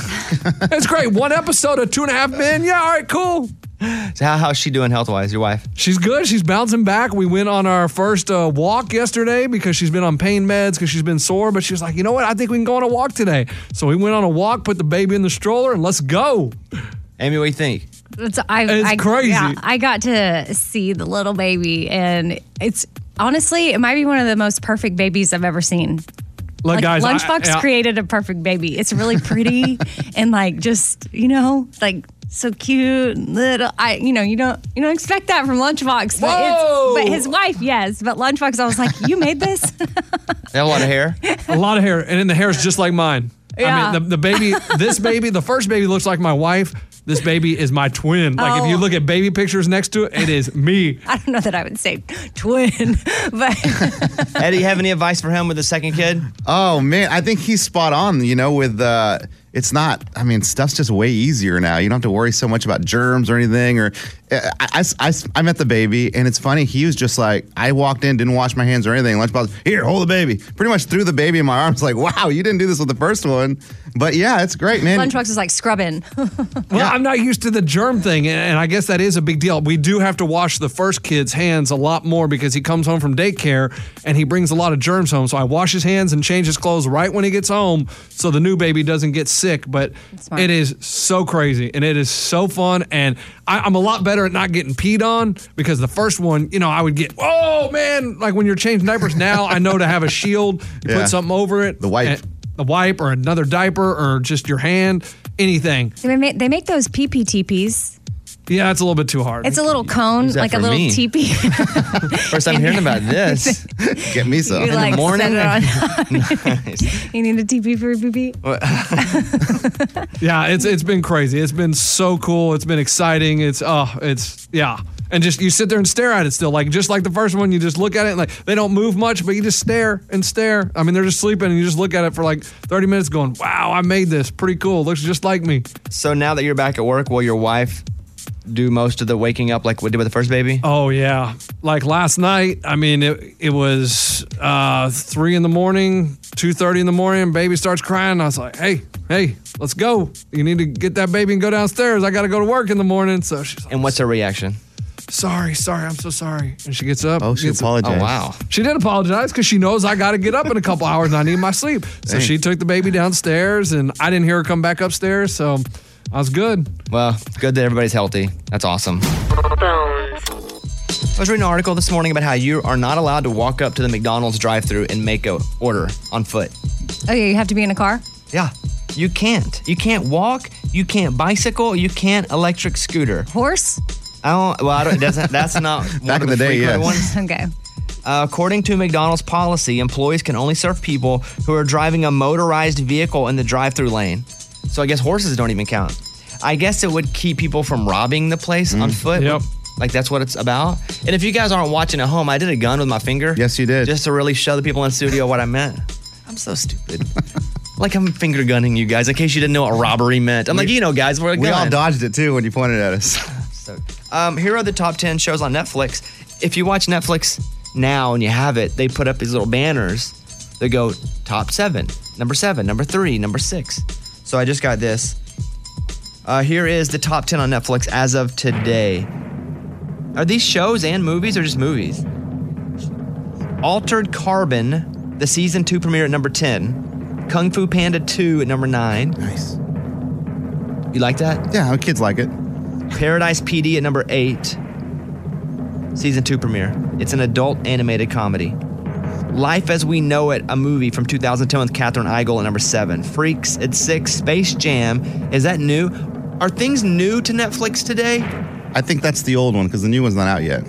It's great. One episode of Two and a Half Men. Yeah, all right, cool. So how, how's she doing health-wise, your wife? She's good. She's bouncing back. We went on our first uh, walk yesterday because she's been on pain meds because she's been sore. But she was like, you know what? I think we can go on a walk today. So we went on a walk, put the baby in the stroller, and let's go. Amy, what do you think? It's, I, It's I, crazy. Yeah, I got to see the little baby, and it's honestly, it might be one of the most perfect babies I've ever seen. Look, Like, guys, I- Lunchbox yeah. created a perfect baby. It's really pretty and like just, you know, like so cute, little. I, you know, you don't, you don't expect that from Lunchbox. But, Whoa! it's, but his wife, yes. But Lunchbox, I was like, you made this? They have a lot of hair. A lot of hair, and then the hair is just like mine. Yeah. I mean, the, the baby, this baby, the first baby looks like my wife. This baby is my twin. Like if you Oh. look at baby pictures next to it, it is me. I don't know that I would say twin, but Eddie, you have any advice for him with the second kid? Oh man, I think he's spot on. You know, with uh, it's not. I mean, stuff's just way easier now. You don't have to worry so much about germs or anything. Or I, I, I, I met the baby, and it's funny. He was just like, I walked in, didn't wash my hands or anything. Lunchbox, here, hold the baby. Pretty much threw the baby in my arms. Like, wow, you didn't do this with the first one. But yeah, it's great, man. Lunchbox is like scrubbing. Well, I'm not used to the germ thing, and and I guess that is a big deal. We do have to wash the first kid's hands a lot more because he comes home from daycare and he brings a lot of germs home. So I wash his hands and change his clothes right when he gets home so the new baby doesn't get sick. But smart. it is so crazy and it is so fun. And I, I'm a lot better at not getting peed on because the first one, you know, I would get, oh man, like when you're changing diapers now, I know to have a shield, you Yeah. put something over it. The wipe. And- the wipe or another diaper or just your hand, anything. They make, they make those pee pee teepees. Yeah, it's a little bit too hard. It's a little cone, Use that like a for little me. teepee. First time hearing about this. Get me some. You In like the morning? set it on. Nice. You need a teepee for your pee pee. Yeah, it's it's been crazy. It's been so cool. It's been exciting. It's oh, it's yeah. And just you sit there and stare at it still, like just like the first one. You just look at it and like they don't move much, but you just stare and stare. I mean, they're just sleeping, and you just look at it for like thirty minutes, going, "Wow, I made this. Pretty cool. Looks just like me." So now that you're back at work, will your wife do most of the waking up like we did with the first baby? Oh yeah, like last night. I mean, it it was uh, three in the morning, two thirty in the morning. Baby starts crying. I was like, "Hey, hey, let's go. You need to get that baby and go downstairs. I got to go to work in the morning." So she's like, And what's her reaction? sorry, sorry, I'm so sorry. And she gets up. Oh, she gets up- apologized. Oh, wow. She did apologize because she knows I got to get up in a couple hours and I need my sleep. So Dang. she took the baby downstairs and I didn't hear her come back upstairs. So I was good. Well, good that everybody's healthy. That's awesome. I was reading an article this morning about how you are not allowed to walk up to the McDonald's drive-thru and make a order on foot. Oh, yeah, you have to be in a car? Yeah, you can't. You can't walk. You can't bicycle. You can't electric scooter. Horse? I don't. Well, I don't. It doesn't. That's not one Back of in the day, frequent yes. ones. Okay. Uh, according to McDonald's policy, employees can only serve people who are driving a motorized vehicle in the drive-thru lane. So I guess horses don't even count. I guess it would keep people from robbing the place on foot. Yep. Like that's what it's about. And if you guys aren't watching at home, I did a gun with my finger. Yes, you did. Just to really show the people in the studio what I meant. I'm so stupid. Like I'm finger gunning you guys in case you didn't know what robbery meant. I'm like, you know, guys, we're a We all gun. dodged it too when you pointed at us. So, um, here are the top ten shows on Netflix. If you watch Netflix now and you have it, they put up these little banners that go top seven, number seven, number three, number six. So I just got this. Uh, here is the top ten on Netflix as of today. Are these shows and movies or just movies? Altered Carbon, the season two premiere at number ten. Kung Fu Panda two at number nine. Nice. You like that? Yeah, kids like it. Paradise P D at number eight. Season two premiere. It's an adult animated comedy. Life as We Know It, a movie from two thousand ten with Katherine Heigl at number seven. Freaks at six. Space Jam. Is that new? Are things new to Netflix today? I think that's the old one because the new one's not out yet.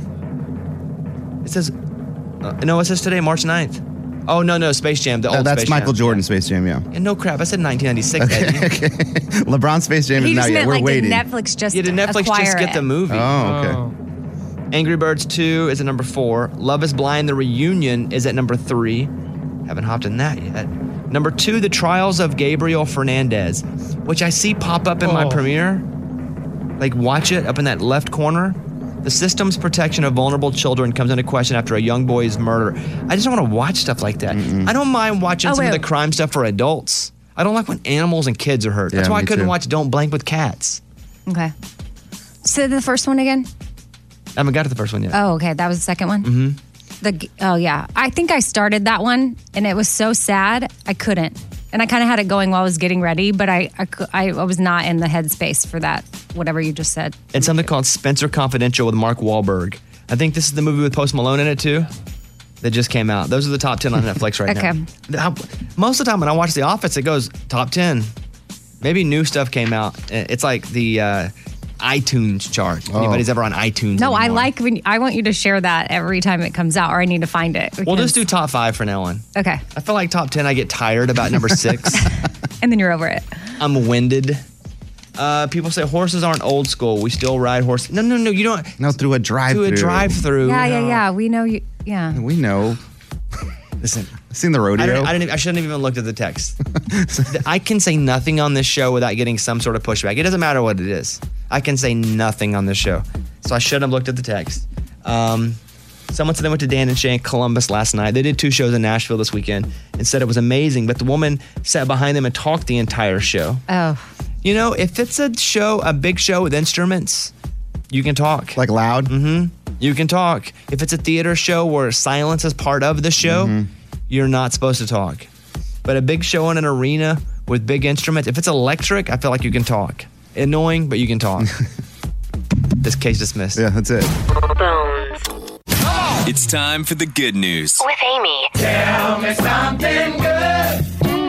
It says, uh, no, it says today, March ninth. Oh, no, no, Space Jam, the Uh, old that's Space Michael Jam. Jordan Space Jam, yeah. Yeah, no crap, I said nineteen ninety-six. Eddie. LeBron Space Jam He is just not yet. meant We're like waiting. did Netflix just Yeah, did Netflix acquire just get it? the movie? Oh, okay. Oh. Angry Birds two is at number four. Love is Blind, The Reunion is at number three. Haven't hopped in that yet. Number two, The Trials of Gabriel Fernandez, which I see pop up in my Oh. premiere. Like, watch it up in that left corner. The system's protection of vulnerable children comes into question after a young boy's murder. I just don't want to watch stuff like that. I don't mind watching Oh, some of wait. the crime stuff for adults. I don't like when animals and kids are hurt. That's Yeah, why I me couldn't too. watch Don't Blank with Cats. Okay. So the first one again? I haven't got to the first one yet. Oh, okay. That was the second one? Mm-hmm. The oh yeah, I think I started that one, and it was so sad I couldn't. And I kind of had it going while I was getting ready, but I, I cou- I I was not in the headspace for that. Whatever you just said. It's something called Spencer Confidential with Mark Wahlberg. I think this is the movie with Post Malone in it too. That just came out. Those are the top ten on Netflix right Okay. now. How- Most of the time when I watch The Office, it goes top ten. Maybe new stuff came out. It's like the uh, iTunes chart. If anybody's ever on iTunes. No, I anymore. like when I want you to share that every time it comes out, or I need to find it. We'll because- just do top five for now on. Okay. I feel like top ten, I get tired about number six. And then you're over it. I'm winded. Uh, people say horses aren't old school. We still ride horses. No, no, no. You don't. No, through a drive-through. To a drive-through. Yeah, yeah, yeah. We know you. Yeah. We know. Listen. Seen the rodeo? I, didn't, I, didn't, I shouldn't have even looked at the text. I can say nothing on this show without getting some sort of pushback. It doesn't matter what it is. I can say nothing on this show. So I shouldn't have looked at the text. Um, someone said they went to Dan and Shay in Columbus last night. They did two shows in Nashville this weekend and said it was amazing. But the woman sat behind them and talked the entire show. Oh. You know, if it's a show, a big show with instruments, you can talk. Like loud? Mm-hmm. You can talk. If it's a theater show where silence is part of the show, Mm-hmm. you're not supposed to talk. But a big show in an arena with big instruments, if it's electric, I feel like you can talk. Annoying, but you can talk. This case dismissed. Yeah, that's it. It's time for the good news. With Amy. Tell me something good.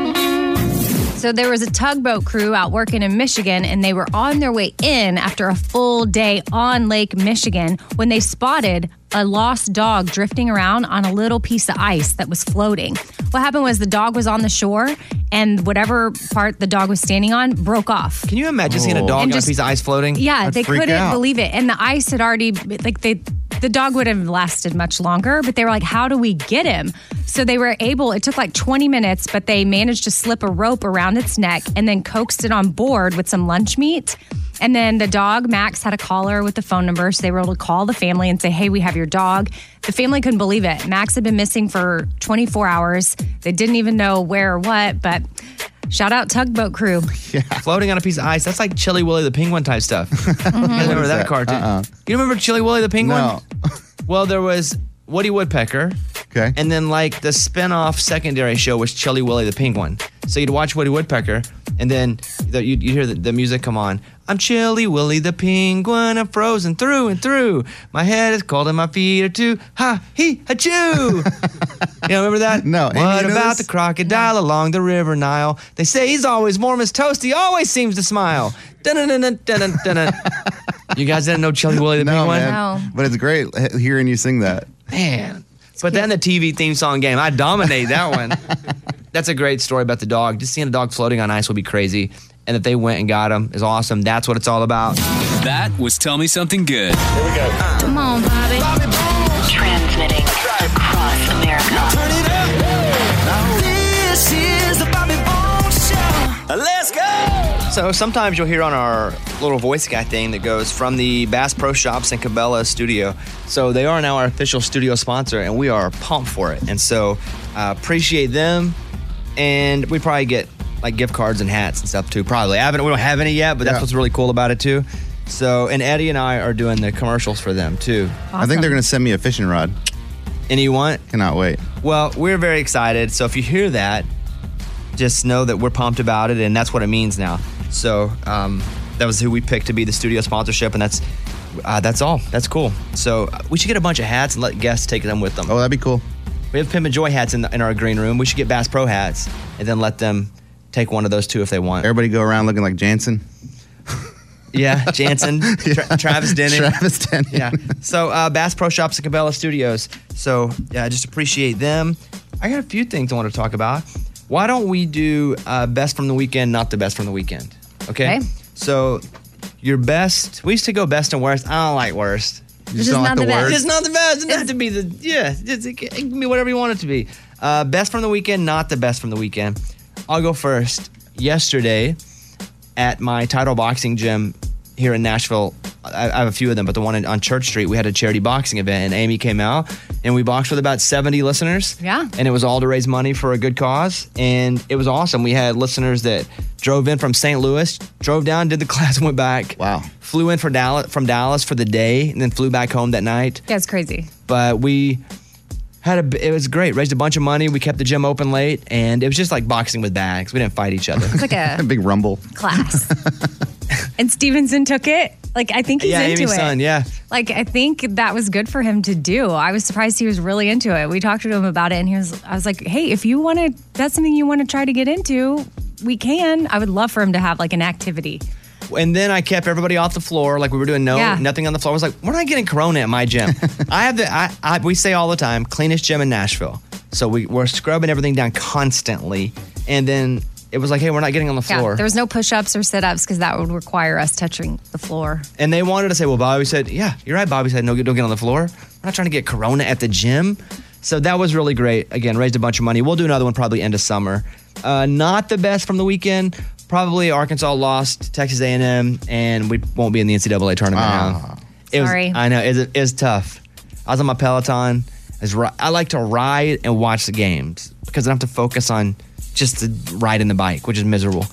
So there was a tugboat crew out working in Michigan, and they were on their way in after a full day on Lake Michigan when they spotted a lost dog drifting around on a little piece of ice that was floating. What happened was the dog was on the shore, and whatever part the dog was standing on broke off. Can you imagine seeing a dog And on just- a piece of ice floating? Yeah, I'd they freak couldn't out. believe it. And the ice had already, like, they, the dog would have lasted much longer, but they were like, how do we get him? So they were able, it took like twenty minutes, but they managed to slip a rope around its neck and then coaxed it on board with some lunch meat. And then the dog, Max, had a collar with the phone number, so they were able to call the family and say, hey, we have your dog. The family couldn't believe it. Max had been missing for twenty-four hours. They didn't even know where or what, but shout out tugboat crew. Yeah. Floating on a piece of ice. That's like Chili Willy the Penguin type stuff. You guys remember is that, that? cartoon? Uh-uh. You remember Chili Willy the Penguin? No. Well, there was Woody Woodpecker. Okay. And then like the spin-off secondary show was Chili Willy the Penguin. So you'd watch Woody Woodpecker and then the, you'd, you'd hear the, the music come on. I'm Chili Willy the Penguin, I'm frozen through and through. My head is cold and my feet are too ha he ha choo. You don't remember that? No. Amy, What you know about this? the crocodile along the river Nile? They say he's always warm as toast. He always seems to smile. Dun-dun-dun-dun-dun-dun. You guys didn't know Chili Willy the No, Penguin? man. No. But it's great he- hearing you sing that. Man. But then the T V theme song game, I dominate that one. That's a great story about the dog. Just seeing a dog floating on ice would be crazy. And that they went and got him is awesome. That's what it's all about. That was Tell Me Something Good. Here we go. Come on, Bobby. Transmitting across America. Turn it up. This is the Bobby Bones Show. Let's go. So sometimes you'll hear on our little voice guy thing that goes from the Bass Pro Shops and Cabela studio. So they are now our official studio sponsor, and we are pumped for it. And so uh, appreciate them. And we probably get like gift cards and hats and stuff too. Probably. I haven't, we don't have any yet, but that's Yeah. what's really cool about it too. So, and Eddie and I are doing the commercials for them too. I think they're going to send me a fishing rod. And you want? Cannot wait. Well, we're very excited. So if you hear that, just know that we're pumped about it, and that's what it means now. So um, that was who we picked to be the studio sponsorship, and that's uh, that's all. That's cool. So uh, we should get a bunch of hats and let guests take them with them. Oh, that'd be cool. We have Pimp and Joy hats in, the, in our green room. We should get Bass Pro hats and then let them take one of those too if they want. Everybody go around looking like Jansen. Yeah, Jansen, Tra- Travis Denning. Travis Denning. Yeah. So uh, Bass Pro Shops and Cabela Studios. So yeah, I just appreciate them. I got a few things I want to talk about. Why don't we do uh, best from the weekend, not the best from the weekend? Okay. Okay. So your best. We used to go best and worst. I don't like worst. You just don't like not the the best. word. It's not the best. It doesn't have to be the yeah. It's, it can be whatever you want it to be. Uh, best from the weekend, not the best from the weekend. I'll go first. Yesterday, at my Title Boxing gym here in Nashville, I, I have a few of them, but the one in, on Church Street, we had a charity boxing event, and Amy came out, and we boxed with about seventy listeners. Yeah. And it was all to raise money for a good cause, and it was awesome. We had listeners that drove in from Saint Louis, drove down, did the class, and went back. Wow. Flew in for Dallas, from Dallas for the day, and then flew back home that night. Yeah, it's crazy. But we had a, it was great. Raised a bunch of money. We kept the gym open late, and it was just like boxing with bags. We didn't fight each other. It's like a Big rumble. class. And Stevenson took it. Like, I think he's yeah, into Amy's it. son. Yeah. Like, I think that was good for him to do. I was surprised he was really into it. We talked to him about it, and he was, I was like, hey, if you want to, that's something you want to try to get into, we can. I would love for him to have like an activity. And then I kept everybody off the floor, like we were doing no Yeah. nothing on the floor. I was like, we're not getting corona at my gym. I have the I, I we say all the time, cleanest gym in Nashville. So we, we're scrubbing everything down constantly. And then it was like, hey, we're not getting on the floor. Yeah, there was no push-ups or sit-ups because that would require us touching the floor. And they wanted to say, well, Bobby said, yeah, you're right. Bobby said, no, don't get on the floor. We're not trying to get corona at the gym. So that was really great. Again, raised a bunch of money. We'll do another one probably end of summer. Uh, not the best from the weekend. Probably Arkansas lost Texas A and M, and we won't be in the N C double A tournament now. It was, Sorry. I know, it's it was tough. I was on my Peloton. I, was, ri- I like to ride and watch the games because I don't have to focus on just the riding the bike, which is miserable.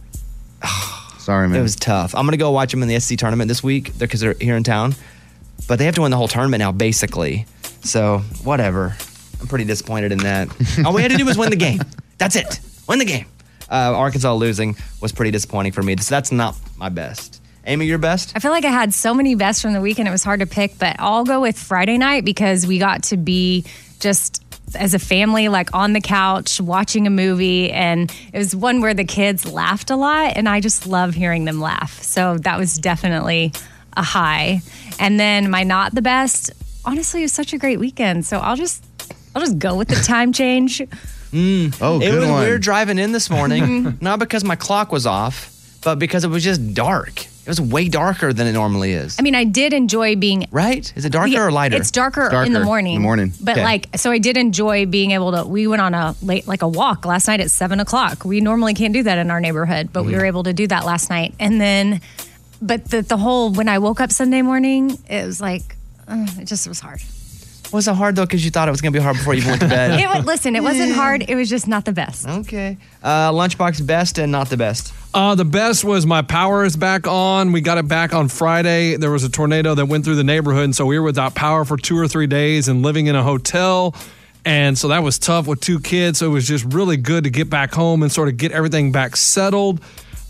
Sorry, man. It was tough. I'm going to go watch them in the S E C tournament this week because they're here in town. But they have to win the whole tournament now, basically. So, whatever. I'm pretty disappointed in that. All we had to do was win the game. That's it. Win the game. Uh, Arkansas losing was pretty disappointing for me. So that's not my best. Amy, your best? I feel like I had so many bests from the weekend, it was hard to pick, but I'll go with Friday night because we got to be just as a family, like on the couch, watching a movie. And it was one where the kids laughed a lot, and I just love hearing them laugh. So that was definitely a high. And then my not the best, honestly, it was such a great weekend. So I'll just, I'll just go with the time change. Mm. Oh, It good was one. weird driving in this morning, not because my clock was off, but because it was just dark. It was way darker than it normally is. I mean, I did enjoy being Right? Is it darker Yeah, or lighter? It's darker, Darker in the morning. in the morning. But Okay. like, so I did enjoy being able to. We went on a late, like a walk last night at seven o'clock. We normally can't do that in our neighborhood, but we Mm-hmm. were able to do that last night. And then, but the the whole when I woke up Sunday morning, it was like, uh, it just was hard. Was it hard though? Because you thought it was going to be hard before you even went to bed. It was, listen, it wasn't hard. It was just not the best. Okay. Uh, Lunchbox best and not the best. Uh, the best was my power is back on. We got it back on Friday. There was a tornado that went through the neighborhood, and so we were without power for two or three days and living in a hotel. And so that was tough with two kids. So it was just really good to get back home and sort of get everything back settled.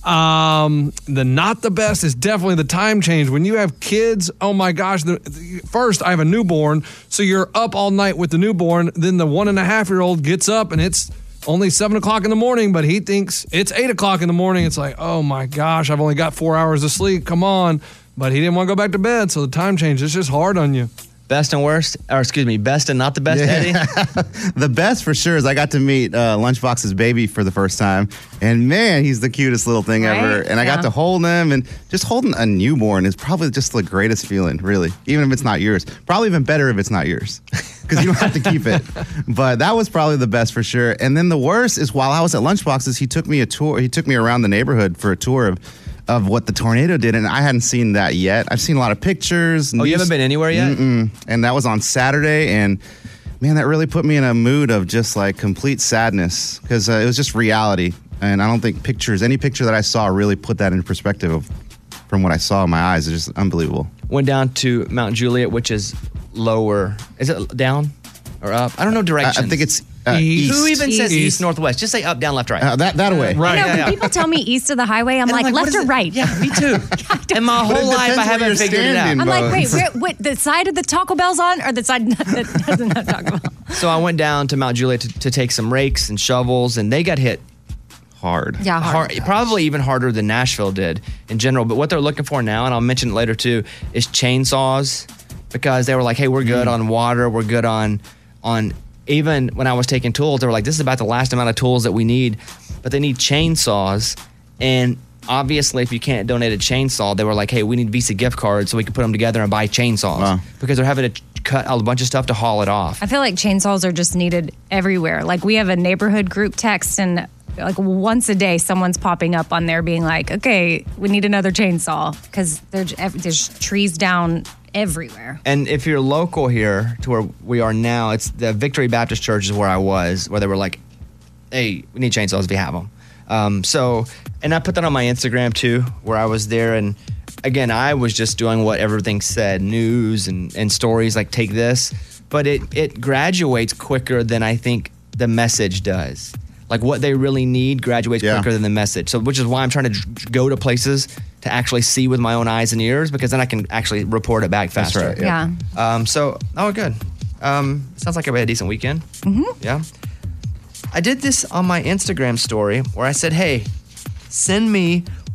Um, the not the best is definitely the time change. When you have kids, oh my gosh, the, the, first I have a newborn, so you're up all night with the newborn. Then the one and a half year old gets up and it's only seven o'clock in the morning, but he thinks it's eight o'clock in the morning. It's like, oh my gosh, I've only got four hours of sleep. Come on. But he didn't want to go back to bed. So the time change is just hard on you. Best and worst, or excuse me, best and not the best, Eddie? The best for sure is I got to meet uh, Lunchbox's baby for the first time. And man, he's the cutest little thing Right? ever. And I Yeah. got to hold him. And just holding a newborn is probably just the greatest feeling, really. Even if it's not yours. Probably even better if it's not yours. Because you don't have to keep it. But that was probably the best for sure. And then the worst is while I was at Lunchbox's, he took me a tour. He took me around the neighborhood for a tour of of what the tornado did, and I hadn't seen that yet. I've seen a lot of pictures. Oh, you news- haven't been anywhere yet? Mm-mm. And that was on Saturday, and man, that really put me in a mood of just like complete sadness because uh, it was just reality. And I don't think pictures, any picture that I saw really put that in perspective of, from what I saw in my eyes. It's just unbelievable. Went down to Mount Juliet, which is lower. Is it down or up? I don't know I, directions. I think it's uh, east. Who even says East. east, northwest? Just say up, down, left, right. Uh, that that way. I know, Yeah, when yeah. people tell me east of the highway, I'm And like, what left is or it? right? Yeah, me too. And my But it whole life, depends I where haven't you're figured it out. standing, I'm like, Bo. wait, where, what, the side of the Taco Bell's on or the side that doesn't have Taco Bell? So I went down to Mount Juliet to, to take some rakes and shovels, and they got hit Hard. Yeah, hard. probably even harder than Nashville did in general. But what they're looking for now, and I'll mention it later too, is chainsaws, because they were like, hey, we're good Mm. on water, we're good on on even when I was taking tools, they were like, this is about the last amount of tools that we need, but they need chainsaws. And obviously, if you can't donate a chainsaw, they were like, hey, we need Visa gift cards so we can put them together and buy chainsaws, Wow. because they're having to cut a bunch of stuff to haul it off. I feel like chainsaws are just needed everywhere. Like we have a neighborhood group text, and like once a day, someone's popping up on there being like, "Okay, we need another chainsaw," because there's there's trees down everywhere. And if you're local here to where we are now, it's the Victory Baptist Church is where I was, where they were like, hey, we need chainsaws if you have them. Um, so, and I put that on my Instagram too, where I was there. And again, I was just doing what everything said, news and, and stories like take this, but it, it graduates quicker than I think the message does. Like what they really need graduates Yeah. quicker than the message. So, which is why I'm trying to dr- go to places to actually see with my own eyes and ears, because then I can actually report it back That's faster. right, Yeah. Um, so, oh, good. Um, sounds like I had a decent weekend. Mm-hmm. Yeah. I did this on my Instagram story where I said, hey, send me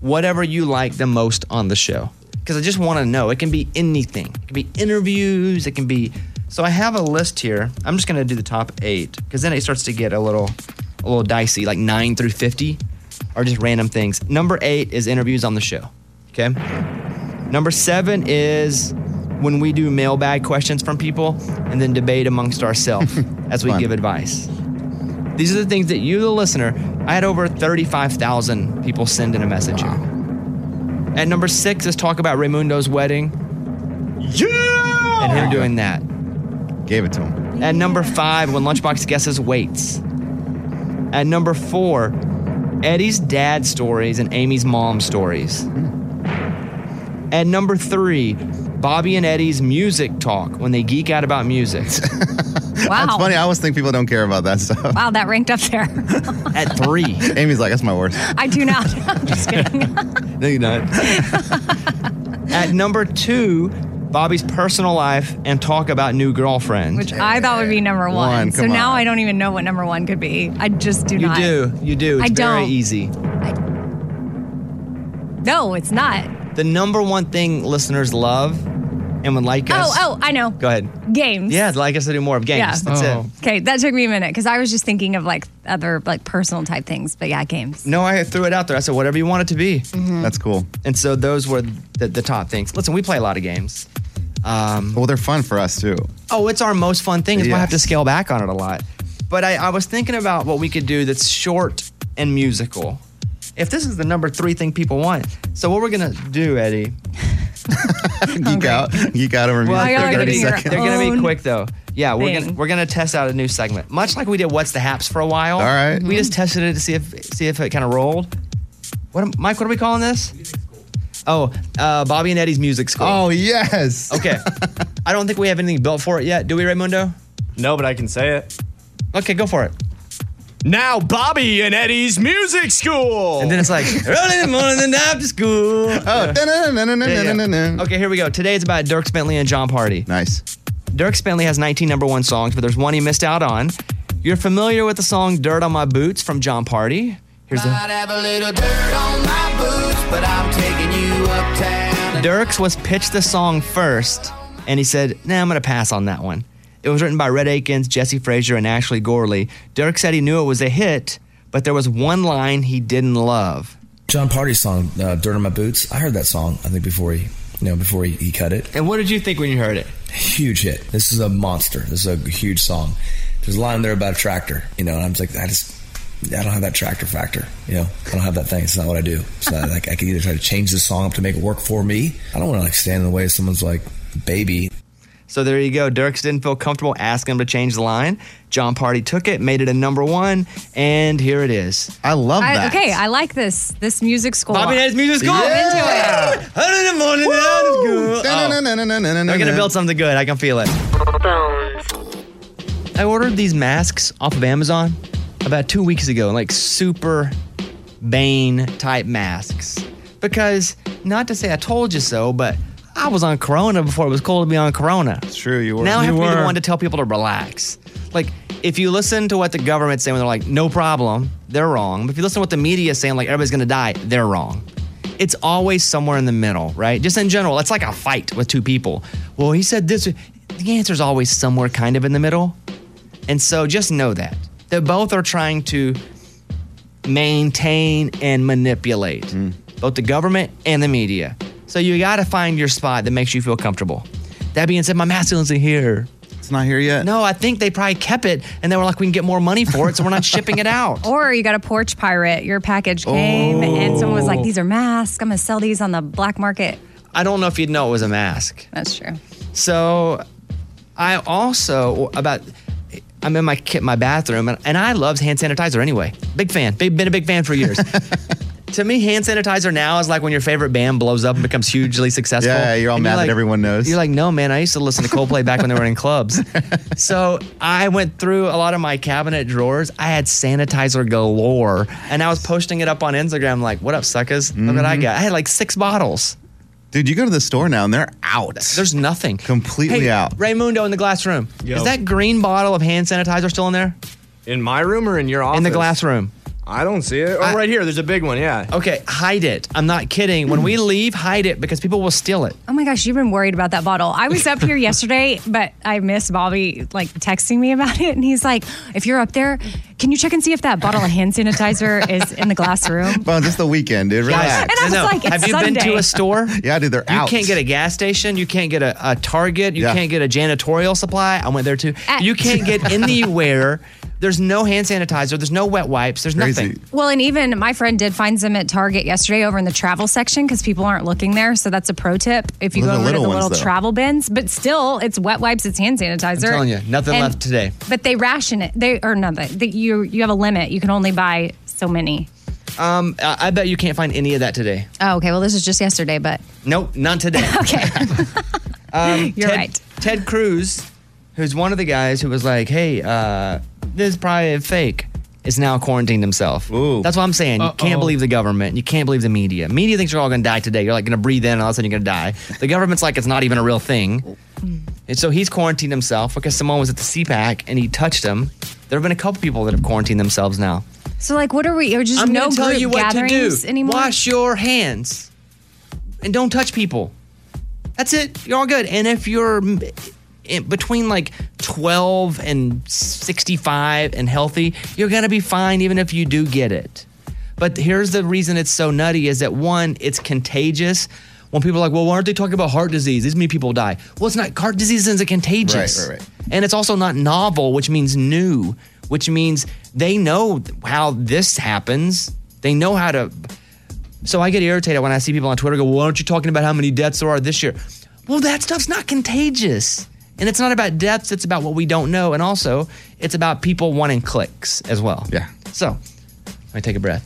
whatever you like the most on the show. Because I just want to know. It can be anything. It can be interviews. It can be. So I have a list here. I'm just going to do the top eight because then it starts to get a little, a little dicey. Like nine through fifty are just random things. Number eight is interviews on the show. Okay. Number seven is when we do mailbag questions from people and then debate amongst ourselves as we Fun. give advice. These are the things that you, the listener, I had over thirty-five thousand people send in a message here. At number six is talk about Raymundo's wedding. Yeah! And him doing that. Gave it to him. At number five, when Lunchbox guesses weights. At number four, Eddie's dad stories and Amy's mom stories. At number three, Bobby and Eddie's music talk when they geek out about music. Wow. That's funny. I always think people don't care about that stuff. Wow, that ranked up there. At three. Amy's like, that's my worst. I do not. I'm just kidding. No, you're not. At number two, Bobby's personal life and talk about new girlfriend. Which I thought would be number one. One, so come now on. I don't even know what number one could be. I just do You not. do. You do. It's I very don't. easy. No, it's not. The number one thing listeners love and would like us. Oh, oh, I know. Go ahead. Games. Yeah, I'd like us to do more of games. Yeah. That's it. Okay, that took me a minute because I was just thinking of like other like personal type things, but yeah, games. No, I threw it out there. I said, whatever you want it to be. Mhm. That's cool. And so those were the, the top things. Listen, we play a lot of games. Um, well, they're fun for us too. Oh, it's our most fun thing. Is why I have to Yes. scale back on it a lot. But I, I was thinking about what we could do that's short and musical. If this is the number three thing people want. So what we're going to do, Eddie. Geek out. Geek out over Well, music they're for gonna thirty be, seconds. they're gonna be quick though. Yeah, we're thing. gonna we're gonna test out a new segment, much like we did What's the Haps for a while. All right. we just tested it to see if see if it kind of rolled. What, am- Mike? What are we calling this? Oh, uh, Bobby and Eddie's music school. Oh, yes. Okay. I don't think we have anything built for it yet. Do we, Raymundo? No, but I can say it. Okay, go for it. Now, Bobby and Eddie's music school. And then it's like early in the morning, then after school. Oh, da-na-na-na-na-na-na-na. Okay, here we go. Today it's about Dirk Bentley and John Party. Nice. Dirk Bentley has nineteen number one songs, but there's one he missed out on. You're familiar with the song Dirt on My Boots from John Party. Here's the. Might have a little dirt on my boots, but I'm taking you uptown. Dirks was pitched the song first, and he said, nah, I'm going to pass on that one. It was written by Red Akins, Jesse Frazier, and Ashley Gorley. Dirk said he knew it was a hit, but there was one line he didn't love. John Party's song, uh, "Dirt on My Boots." I heard that song. I think before he, you know, before he, he cut it. And what did you think when you heard it? Huge hit. This is a monster. This is a huge song. There's a line there about a tractor, you know, and I'm just like, I just, I don't have that tractor factor, you know. I don't have that thing. It's not what I do. So I, like, I can either try to change the song up to make it work for me. I don't want to like stand in the way of someone's like baby. So there you go. Dirks didn't feel comfortable asking him to change the line. John Party took it, made it a number one, and here it is. I love I, okay, I like this this music school. Bobby and Eddie's music school. I'm into it. Early in the morning, down to school. Oh. They're going to build something good. I can feel it. I ordered these masks off of Amazon about two weeks ago, like super Bane type masks. Because, not to say I told you so, but I was on Corona before it was cool to be on Corona. It's true, you were. Now I have You to be the were. one to tell people to relax. Like, if you listen to what the government's saying when they're like, no problem, they're wrong. But if you listen to what the media is saying, like, everybody's going to die, they're wrong. It's always somewhere in the middle, right? Just in general, it's like a fight with two people. Well, he said this. The answer's always somewhere kind of in the middle. And so just know that. They both are trying to maintain and manipulate Mm. both the government and the media. So you got to find your spot that makes you feel comfortable. That being said, my mask isn't here. It's not here yet. No, I think they probably kept it and they were like, we can get more money for it, so we're not shipping it out. Or you got a porch pirate. Your package came and someone was like, Oh. these are masks. I'm going to sell these on the black market. I don't know if you'd know it was a mask. That's true. So I also, about, I'm in my kit, my bathroom, and, and I love hand sanitizer anyway. Big fan. Big, been a big fan for years. To me, hand sanitizer now is like when your favorite band blows up and becomes hugely successful. Yeah, you're all And mad that like- everyone knows. You're like, no, man, I used to listen to Coldplay back when they were in clubs. So I went through a lot of my cabinet drawers. I had sanitizer galore, and I was posting it up on Instagram like, what up, suckers? Look what I got. I had like six bottles. Dude, you go to the store now and they're out. There's nothing. Completely Hey, out. Raymundo in the glass room. Yo. Is that green bottle of hand sanitizer still in there? In my room or in your office? In the glass room. I don't see it. Oh, I- right here. There's a big one. Yeah. Okay, hide it. I'm not kidding. When we leave, hide it because people will steal it. Oh my gosh, you've been worried about that bottle. I was up here yesterday, but I missed Bobby like texting me about it, and he's like, "If you're up there, can you check and see if that bottle of hand sanitizer is in the glass room?" Well, just the weekend, dude. Relax. And I was like, "It's Have you been to Sunday." a store? Yeah, dude, they're You out. can't get a gas station. You can't get a, a Target. You Yeah. can't get a janitorial supply. I went there too. You can't get anywhere. There's no hand sanitizer. There's no wet wipes. There's nothing. Well, and even my friend did find some at Target yesterday over in the travel section because people aren't looking there. So that's a pro tip if you Well, go the over to the little little ones, though. travel bins. But still, it's wet wipes, it's hand sanitizer. I'm telling you, nothing And- left today. But they ration it. They or nothing. They, you you have a limit. You can only buy so many. Um, I, I bet you can't find any of that today. Oh, okay. Well, this is just yesterday, but Nope, not today. okay. Um, You're Ted, right. Ted Cruz, who's one of the guys who was like, hey, uh, this is probably fake, is now quarantined himself. That's what I'm saying. You Uh-oh. can't believe the government. You can't believe the media. Media thinks you're all going to die today. You're like going to breathe in and all of a sudden you're going to die. The government's like it's not even a real thing. And so he's quarantined himself because someone was at the C PAC and he touched him. There have been a couple people that have quarantined themselves now. So like, what are we? Or just I'm no gonna tell group you what to do. gatherings anymore? Wash your hands and don't touch people. That's it. You're all good. And if you're m- in between like twelve and sixty-five and healthy, you're going to be fine even if you do get it. But here's the reason it's so nutty is that one, it's contagious. When people are like, well, why aren't they talking about heart disease? These many people die. Well, it's not, heart disease isn't contagious. Right, right, right. And it's also not novel, which means new, which means they know how this happens. They know how to. So I get irritated when I see people on Twitter go, well, why aren't you talking about how many deaths there are this year? Well, that stuff's not contagious. And it's not about deaths, it's about what we don't know. And also, it's about people wanting clicks as well. Yeah. So, let me take a breath.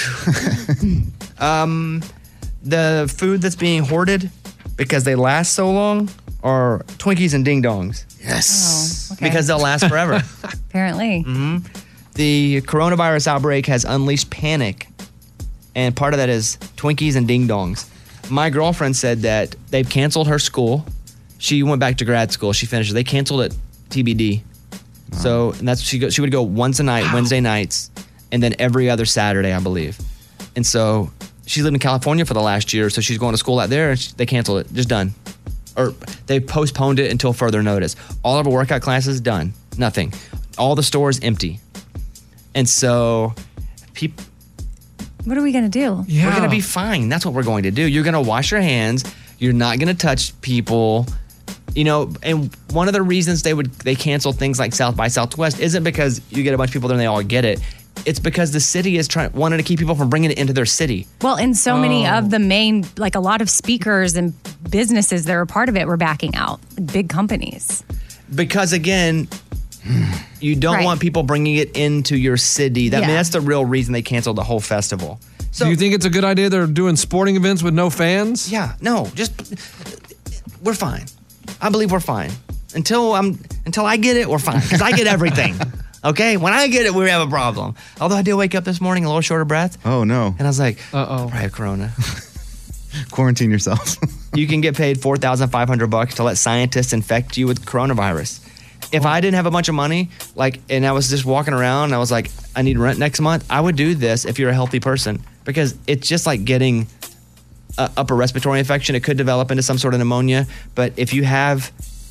um, the food that's being hoarded because they last so long are Twinkies and Ding Dongs. Yes. Oh, okay. Because they'll last forever. Apparently. hmm The coronavirus outbreak has unleashed panic, and part of that is Twinkies and Ding Dongs. My girlfriend said that they've canceled her school. She went back to grad school. She finished it. They canceled it T B D. So and that's she go, she would go once a night, Wednesday nights, and then every other Saturday, I believe. And so she lived in California for the last year, so she's going to school out there, and she, they canceled it. Just done. Or they postponed it until further notice. All of her workout classes done. Nothing. All the stores empty. And so people. What are we gonna do? We're going to be fine. That's what we're going to do. You're going to wash your hands. You're not going to touch people. You know, and one of the reasons they would they cancel things like South by Southwest isn't because you get a bunch of people there and they all get it. It's because the city is trying wanting to keep people from bringing it into their city. Well, and so many Oh. of the main, like a lot of speakers and businesses that were part of it were backing out. Big companies. Because again, you don't Right. want people bringing it into your city. That I mean, Yeah. that's the real reason they canceled the whole festival. So, do you think it's a good idea they're doing sporting events with no fans? Yeah, no, just we're fine. I believe we're fine until I'm until I get it. We're fine because I get everything. Okay, when I get it, we have a problem. Although I did wake up this morning a little short of breath, Oh, no. and I was like, "Uh oh, I have corona." Quarantine yourself. You can get paid four thousand five hundred bucks to let scientists infect you with coronavirus. If I didn't have a bunch of money, like, and I was just walking around, and I was like, I need rent next month, I would do this if you're a healthy person because it's just like getting a upper respiratory infection. It could develop into some sort of pneumonia, but if you have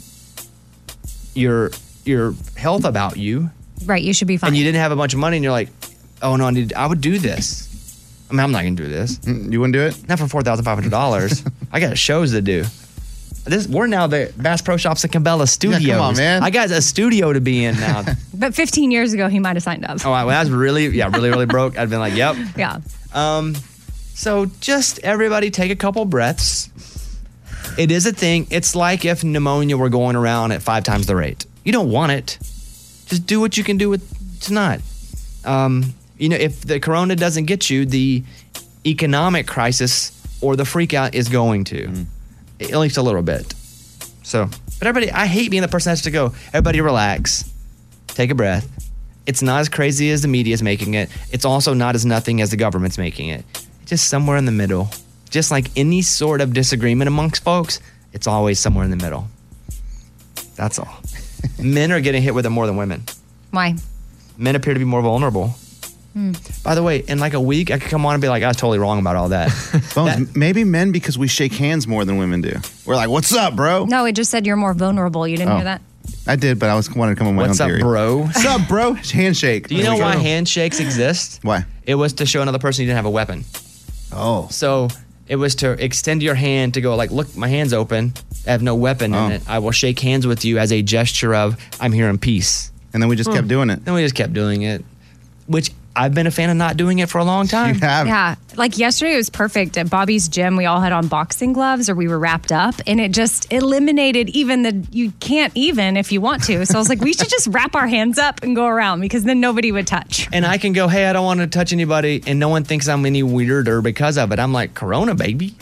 your your health about you, Right, you should be fine. and you didn't have a bunch of money, and you're like, oh no, I need, I would do this. I mean, I'm not gonna do this. You wouldn't do it? Not for four thousand five hundred dollars. I got shows to do. This we're now the Bass Pro Shops at Cabela Studios. come on, man. I got a studio to be in now. But fifteen years ago, he might have signed up. Oh, I, when I was really, yeah, really, really broke, I'd been like, yep. Yeah. Um, so just everybody take a couple breaths. It is a thing. It's like if pneumonia were going around at five times the rate. You don't want it. Just do what you can do with tonight. Um, you know, if the corona doesn't get you, the economic crisis or the freak out is going to, Mm. at least a little bit. So, but everybody, I hate being the person that has to go, everybody relax, take a breath. It's not as crazy as the media is making it. It's also not as nothing as the government's making it. Just somewhere in the middle. Just like any sort of disagreement amongst folks, it's always somewhere in the middle. That's all. Men are getting hit with it more than women. Why? Men appear to be more vulnerable. By the way, in like a week, I could come on and be like, I was totally wrong about all that. Bones, maybe men, because we shake hands more than women do. We're like, what's up, bro? No, it just said you're more vulnerable. You didn't Oh. hear that? I did, but I was wanting to come on my What's own up, theory. bro? What's up, bro? Handshake. Do you know why handshakes exist? Why? It was to show another person you didn't have a weapon. Oh. So it was to extend your hand to go like, look, my hand's open. I have no weapon Oh. in it. I will shake hands with you as a gesture of I'm here in peace. And then we just kept doing it. Then we just kept doing it, which I've been a fan of not doing it for a long time. Yeah. Like yesterday, it was perfect. At Bobby's gym, we all had on boxing gloves or we were wrapped up, and it just eliminated even the, you can't even if you want to. So I was like, we should just wrap our hands up and go around because then nobody would touch. And I can go, hey, I don't want to touch anybody, and no one thinks I'm any weirder because of it. I'm like, Corona, baby.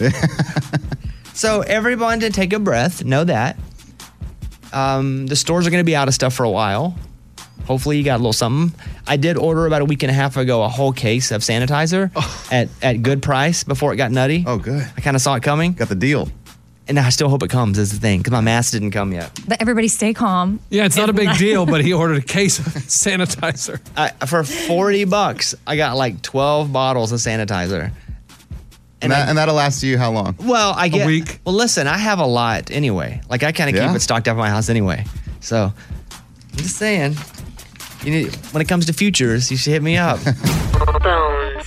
So everyone to take a breath, know that. Um, the stores are going to be out of stuff for a while. Hopefully you got a little something. I did order about a week and a half ago a whole case of sanitizer at, at good price before it got nutty. Oh, good. I kind of saw it coming. Got the deal. And I still hope it comes is the thing because my mask didn't come yet. But everybody stay calm. Yeah, it's not a big deal, but he ordered a case of sanitizer. I, for forty bucks, I got like twelve bottles of sanitizer. And, that, and that'll last you how long? Well, I get. A week. Well, listen, I have a lot anyway. Like I kind of Yeah? keep it stocked up in my house anyway. So I'm just saying, you need, when it comes to futures, you should hit me up. Bones.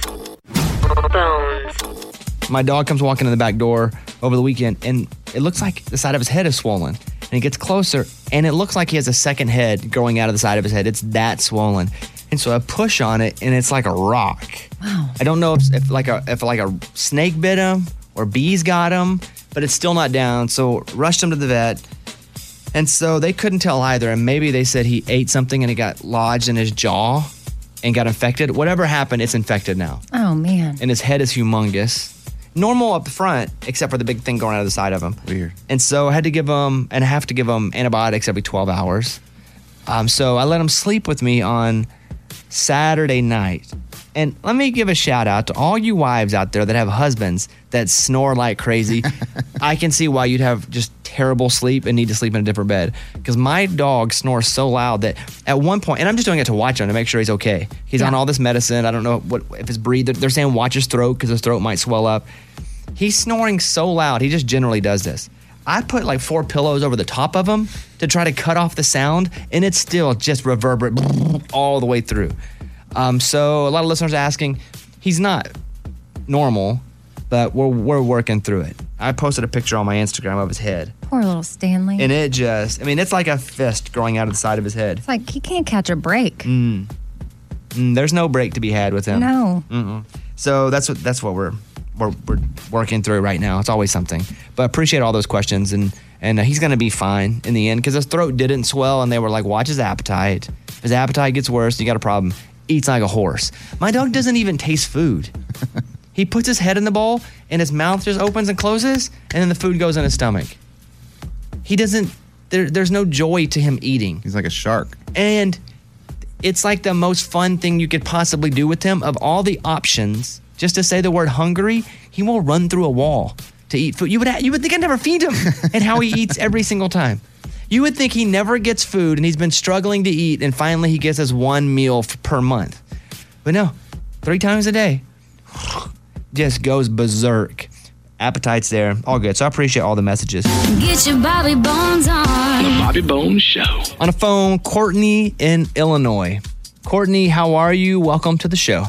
Bones. My dog comes walking in the back door over the weekend, and it looks like the side of his head is swollen. And he gets closer, and it looks like he has a second head growing out of the side of his head. It's that swollen. And so I push on it, and it's like a rock. Wow. I don't know if, if like a if like a snake bit him or bees got him, but it's still not down. So rushed him to the vet. And so they couldn't tell either. And maybe they said he ate something and it got lodged in his jaw and got infected. Whatever happened, it's infected now. Oh, man. And his head is humongous. Normal up front, except for the big thing going out of the side of him. Weird. And so I had to give him, and I have to give him antibiotics every twelve hours. Um, so I let him sleep with me on Saturday night. And let me give a shout out to all you wives out there that have husbands that snore like crazy. I can see why you'd have just terrible sleep and need to sleep in a different bed. Because my dog snores so loud that at one point, and I'm just doing it to watch him to make sure he's okay. He's on all this medicine. I don't know what if his breathe. They're saying watch his throat because his throat might swell up. He's snoring so loud. He just generally does this. I put like four pillows over the top of him to try to cut off the sound, and it's still just reverberate all the way through. Um, so a lot of listeners are asking, he's not normal, but we're we're working through it. I posted a picture on my Instagram of his head, Poor little Stanley. and it just, I mean, it's like a fist growing out of the side of his head. It's like he can't catch a break. Mm. Mm, there's no break to be had with him. No. Mm-mm. So that's what that's what we're we're we're working through right now. It's always something, but I appreciate all those questions, and and uh, he's gonna be fine in the end because his throat didn't swell, and they were like, watch his appetite. If his appetite gets worse, you got a problem. Eats like a horse. My dog doesn't even taste food. He puts his head in the bowl, and his mouth just opens and closes, and then the food goes in his stomach. He doesn't. There, there's no joy to him eating. He's like a shark. And it's like the most fun thing you could possibly do with him. Of all the options, just to say the word hungry, he will run through a wall to eat food. You would you would think I'd never feed him, and how he eats every single time. You would think he never gets food, and he's been struggling to eat, and finally he gets his one meal f- per month. But no, three times a day, just goes berserk. Appetite's there, all good. So I appreciate all the messages. Get your Bobby Bones on. The Bobby Bones Show. On the phone, Courtney in Illinois. Courtney, how are you? Welcome to the show.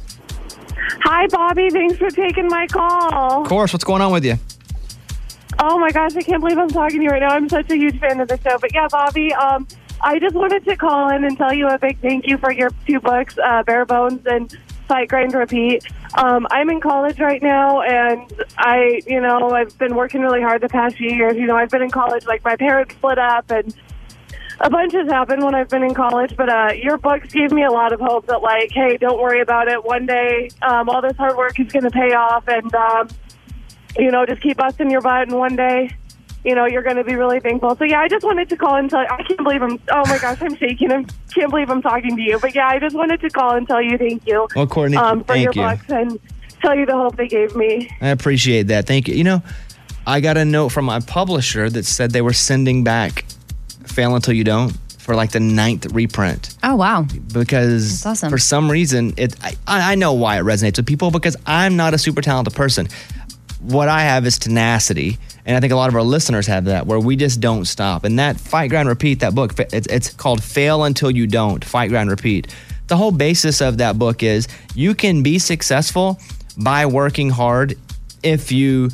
Hi, Bobby. Thanks for taking my call. Of course, what's going on with you? Oh, my gosh. I can't believe I'm talking to you right now. I'm such a huge fan of the show. But, yeah, Bobby, um, I just wanted to call in and tell you a big thank you for your two books, uh, Bare Bones and Fight, Grind, Repeat. Um, I'm in college right now, and I, you know, I've been working really hard the past few years. You know, I've been in college, like, my parents split up, and a bunch has happened when I've been in college. But uh, your books gave me a lot of hope that, like, hey, don't worry about it. One day, um, all this hard work is going to pay off, and, um, you know, just keep busting your butt, and one day, you know, you're going to be really thankful. So, yeah, I just wanted to call and tell you. I can't believe I'm, oh, my gosh, I'm shaking. I can't believe I'm talking to you. But, yeah, I just wanted to call and tell you thank you Well, Courtney, um, for thank your you. books and tell you the hope they gave me. I appreciate that. Thank you. You know, I got a note from my publisher that said they were sending back Fail Until You Don't for like the ninth reprint. Oh, wow. Because That's awesome. for some reason, it I, I know why it resonates with people, because I'm not a super talented person. What I have is tenacity, and I think a lot of our listeners have that, where we just don't stop. And that Fight, Grind, Repeat, that book, it's, it's called Fail Until You Don't, Fight, Grind, Repeat. The whole basis of that book is you can be successful by working hard if you,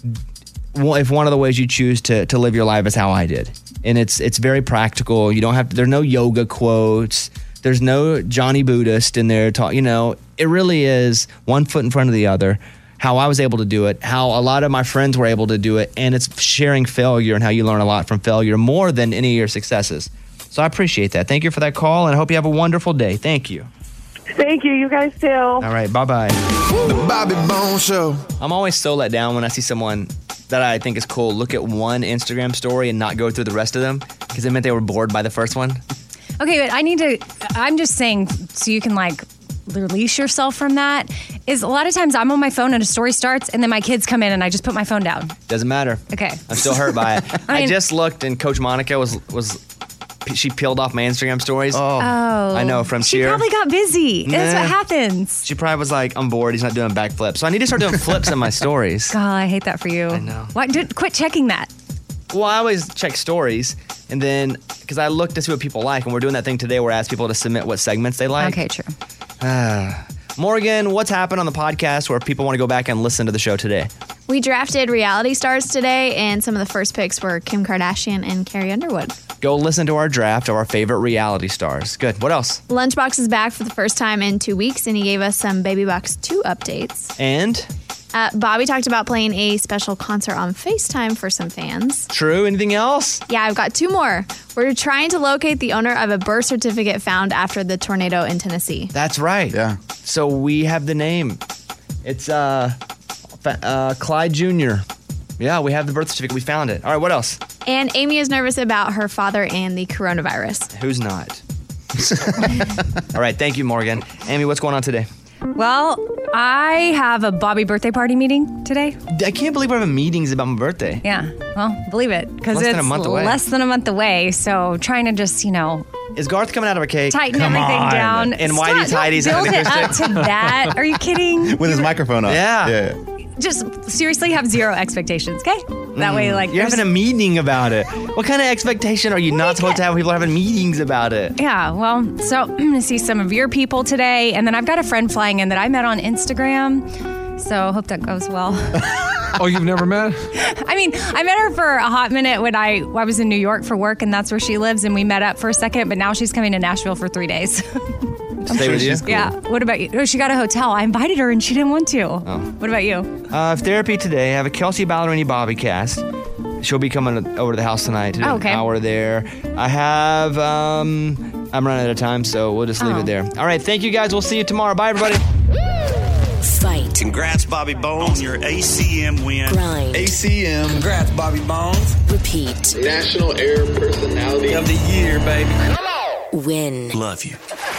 if one of the ways you choose to, to live your life is how I did. And it's it's very practical. You don't have to, there's no yoga quotes. There's no Johnny Buddhist in there. Talk, you know, it really is one foot in front of the other. How I was able to do it, how a lot of my friends were able to do it, and it's sharing failure and how you learn a lot from failure more than any of your successes. So I appreciate that. Thank you for that call, and I hope you have a wonderful day. Thank you. Thank you. You guys too. All right, bye-bye. The Bobby Bones Show. I'm always so let down when I see someone that I think is cool look at one Instagram story and not go through the rest of them, because it meant they were bored by the first one. Okay, but I need to, I'm just saying, so you can like release yourself from that, is a lot of times I'm on my phone and a story starts and then my kids come in and I just put my phone down. Doesn't matter. Okay. I'm still hurt by it. I I, mean- just looked and Coach Monica was, was she peeled off my Instagram stories. Oh. Oh. I know, from She cheer. probably got busy. That's Nah. what happens. She probably was like, I'm bored. He's not doing backflips. So I need to start doing flips in my stories. God, I hate that for you. I know. Why, dude, quit checking that. Well, I always check stories, and then because I look to see what people like, and we're doing that thing today where I ask people to submit what segments they like. Okay, true. Ah. Morgan, what's happened on the podcast where people want to go back and listen to the show today? We drafted reality stars today, and some of the first picks were Kim Kardashian and Carrie Underwood. Go listen to our draft of our favorite reality stars. Good. What else? Lunchbox is back for the first time in two weeks, and he gave us some Baby Box two updates. And? Uh, Bobby talked about playing a special concert on FaceTime for some fans. True. Anything else? Yeah, I've got two more. We're trying to locate the owner of a birth certificate found after the tornado in Tennessee. That's right. Yeah. So we have the name. It's uh, fa- uh, Clyde Junior Yeah, we have the birth certificate. We found it. All right, what else? And Amy is nervous about her father and the coronavirus. Who's not? All right, thank you, Morgan. Amy, what's going on today? Well, I have a Bobby birthday party meeting today. I can't believe we're having meetings about my birthday. Yeah, well, believe it, because Less it's than a month away. less than a month away. So trying to just, you know, Is Garth coming out of a cake? tighten Come everything on. down. And Stop, whitey don't tighties. build it up to that. Are you kidding? With his microphone on. Yeah. Yeah. Just seriously have zero expectations, okay? That way, like, You're having a there's- meeting about it. What kind of expectation are you not supposed to have when people are having meetings about it? Yeah, well, so I'm going to see some of your people today. And then I've got a friend flying in that I met on Instagram. So I hope that goes well. Oh, you've never met? I mean, I met her for a hot minute when I, I was in New York for work, and that's where she lives. And we met up for a second, but now she's coming to Nashville for three days. Stay with you? Yeah. What about you? Oh, she got a hotel. I invited her and she didn't want to. Oh. What about you? Uh, therapy today. I have a Kelsey Ballerini Bobby cast. She'll be coming over to the house tonight to do Oh, okay. an hour there. I have, um, I'm running out of time, so we'll just leave Oh. it there. All right, thank you guys. We'll see you tomorrow. Bye, everybody. Fight. Congrats, Bobby Bones, on your A C M win. Grind. A C M. Congrats, Bobby Bones. Repeat. National Air Personality Of the year, baby. Win. Love you.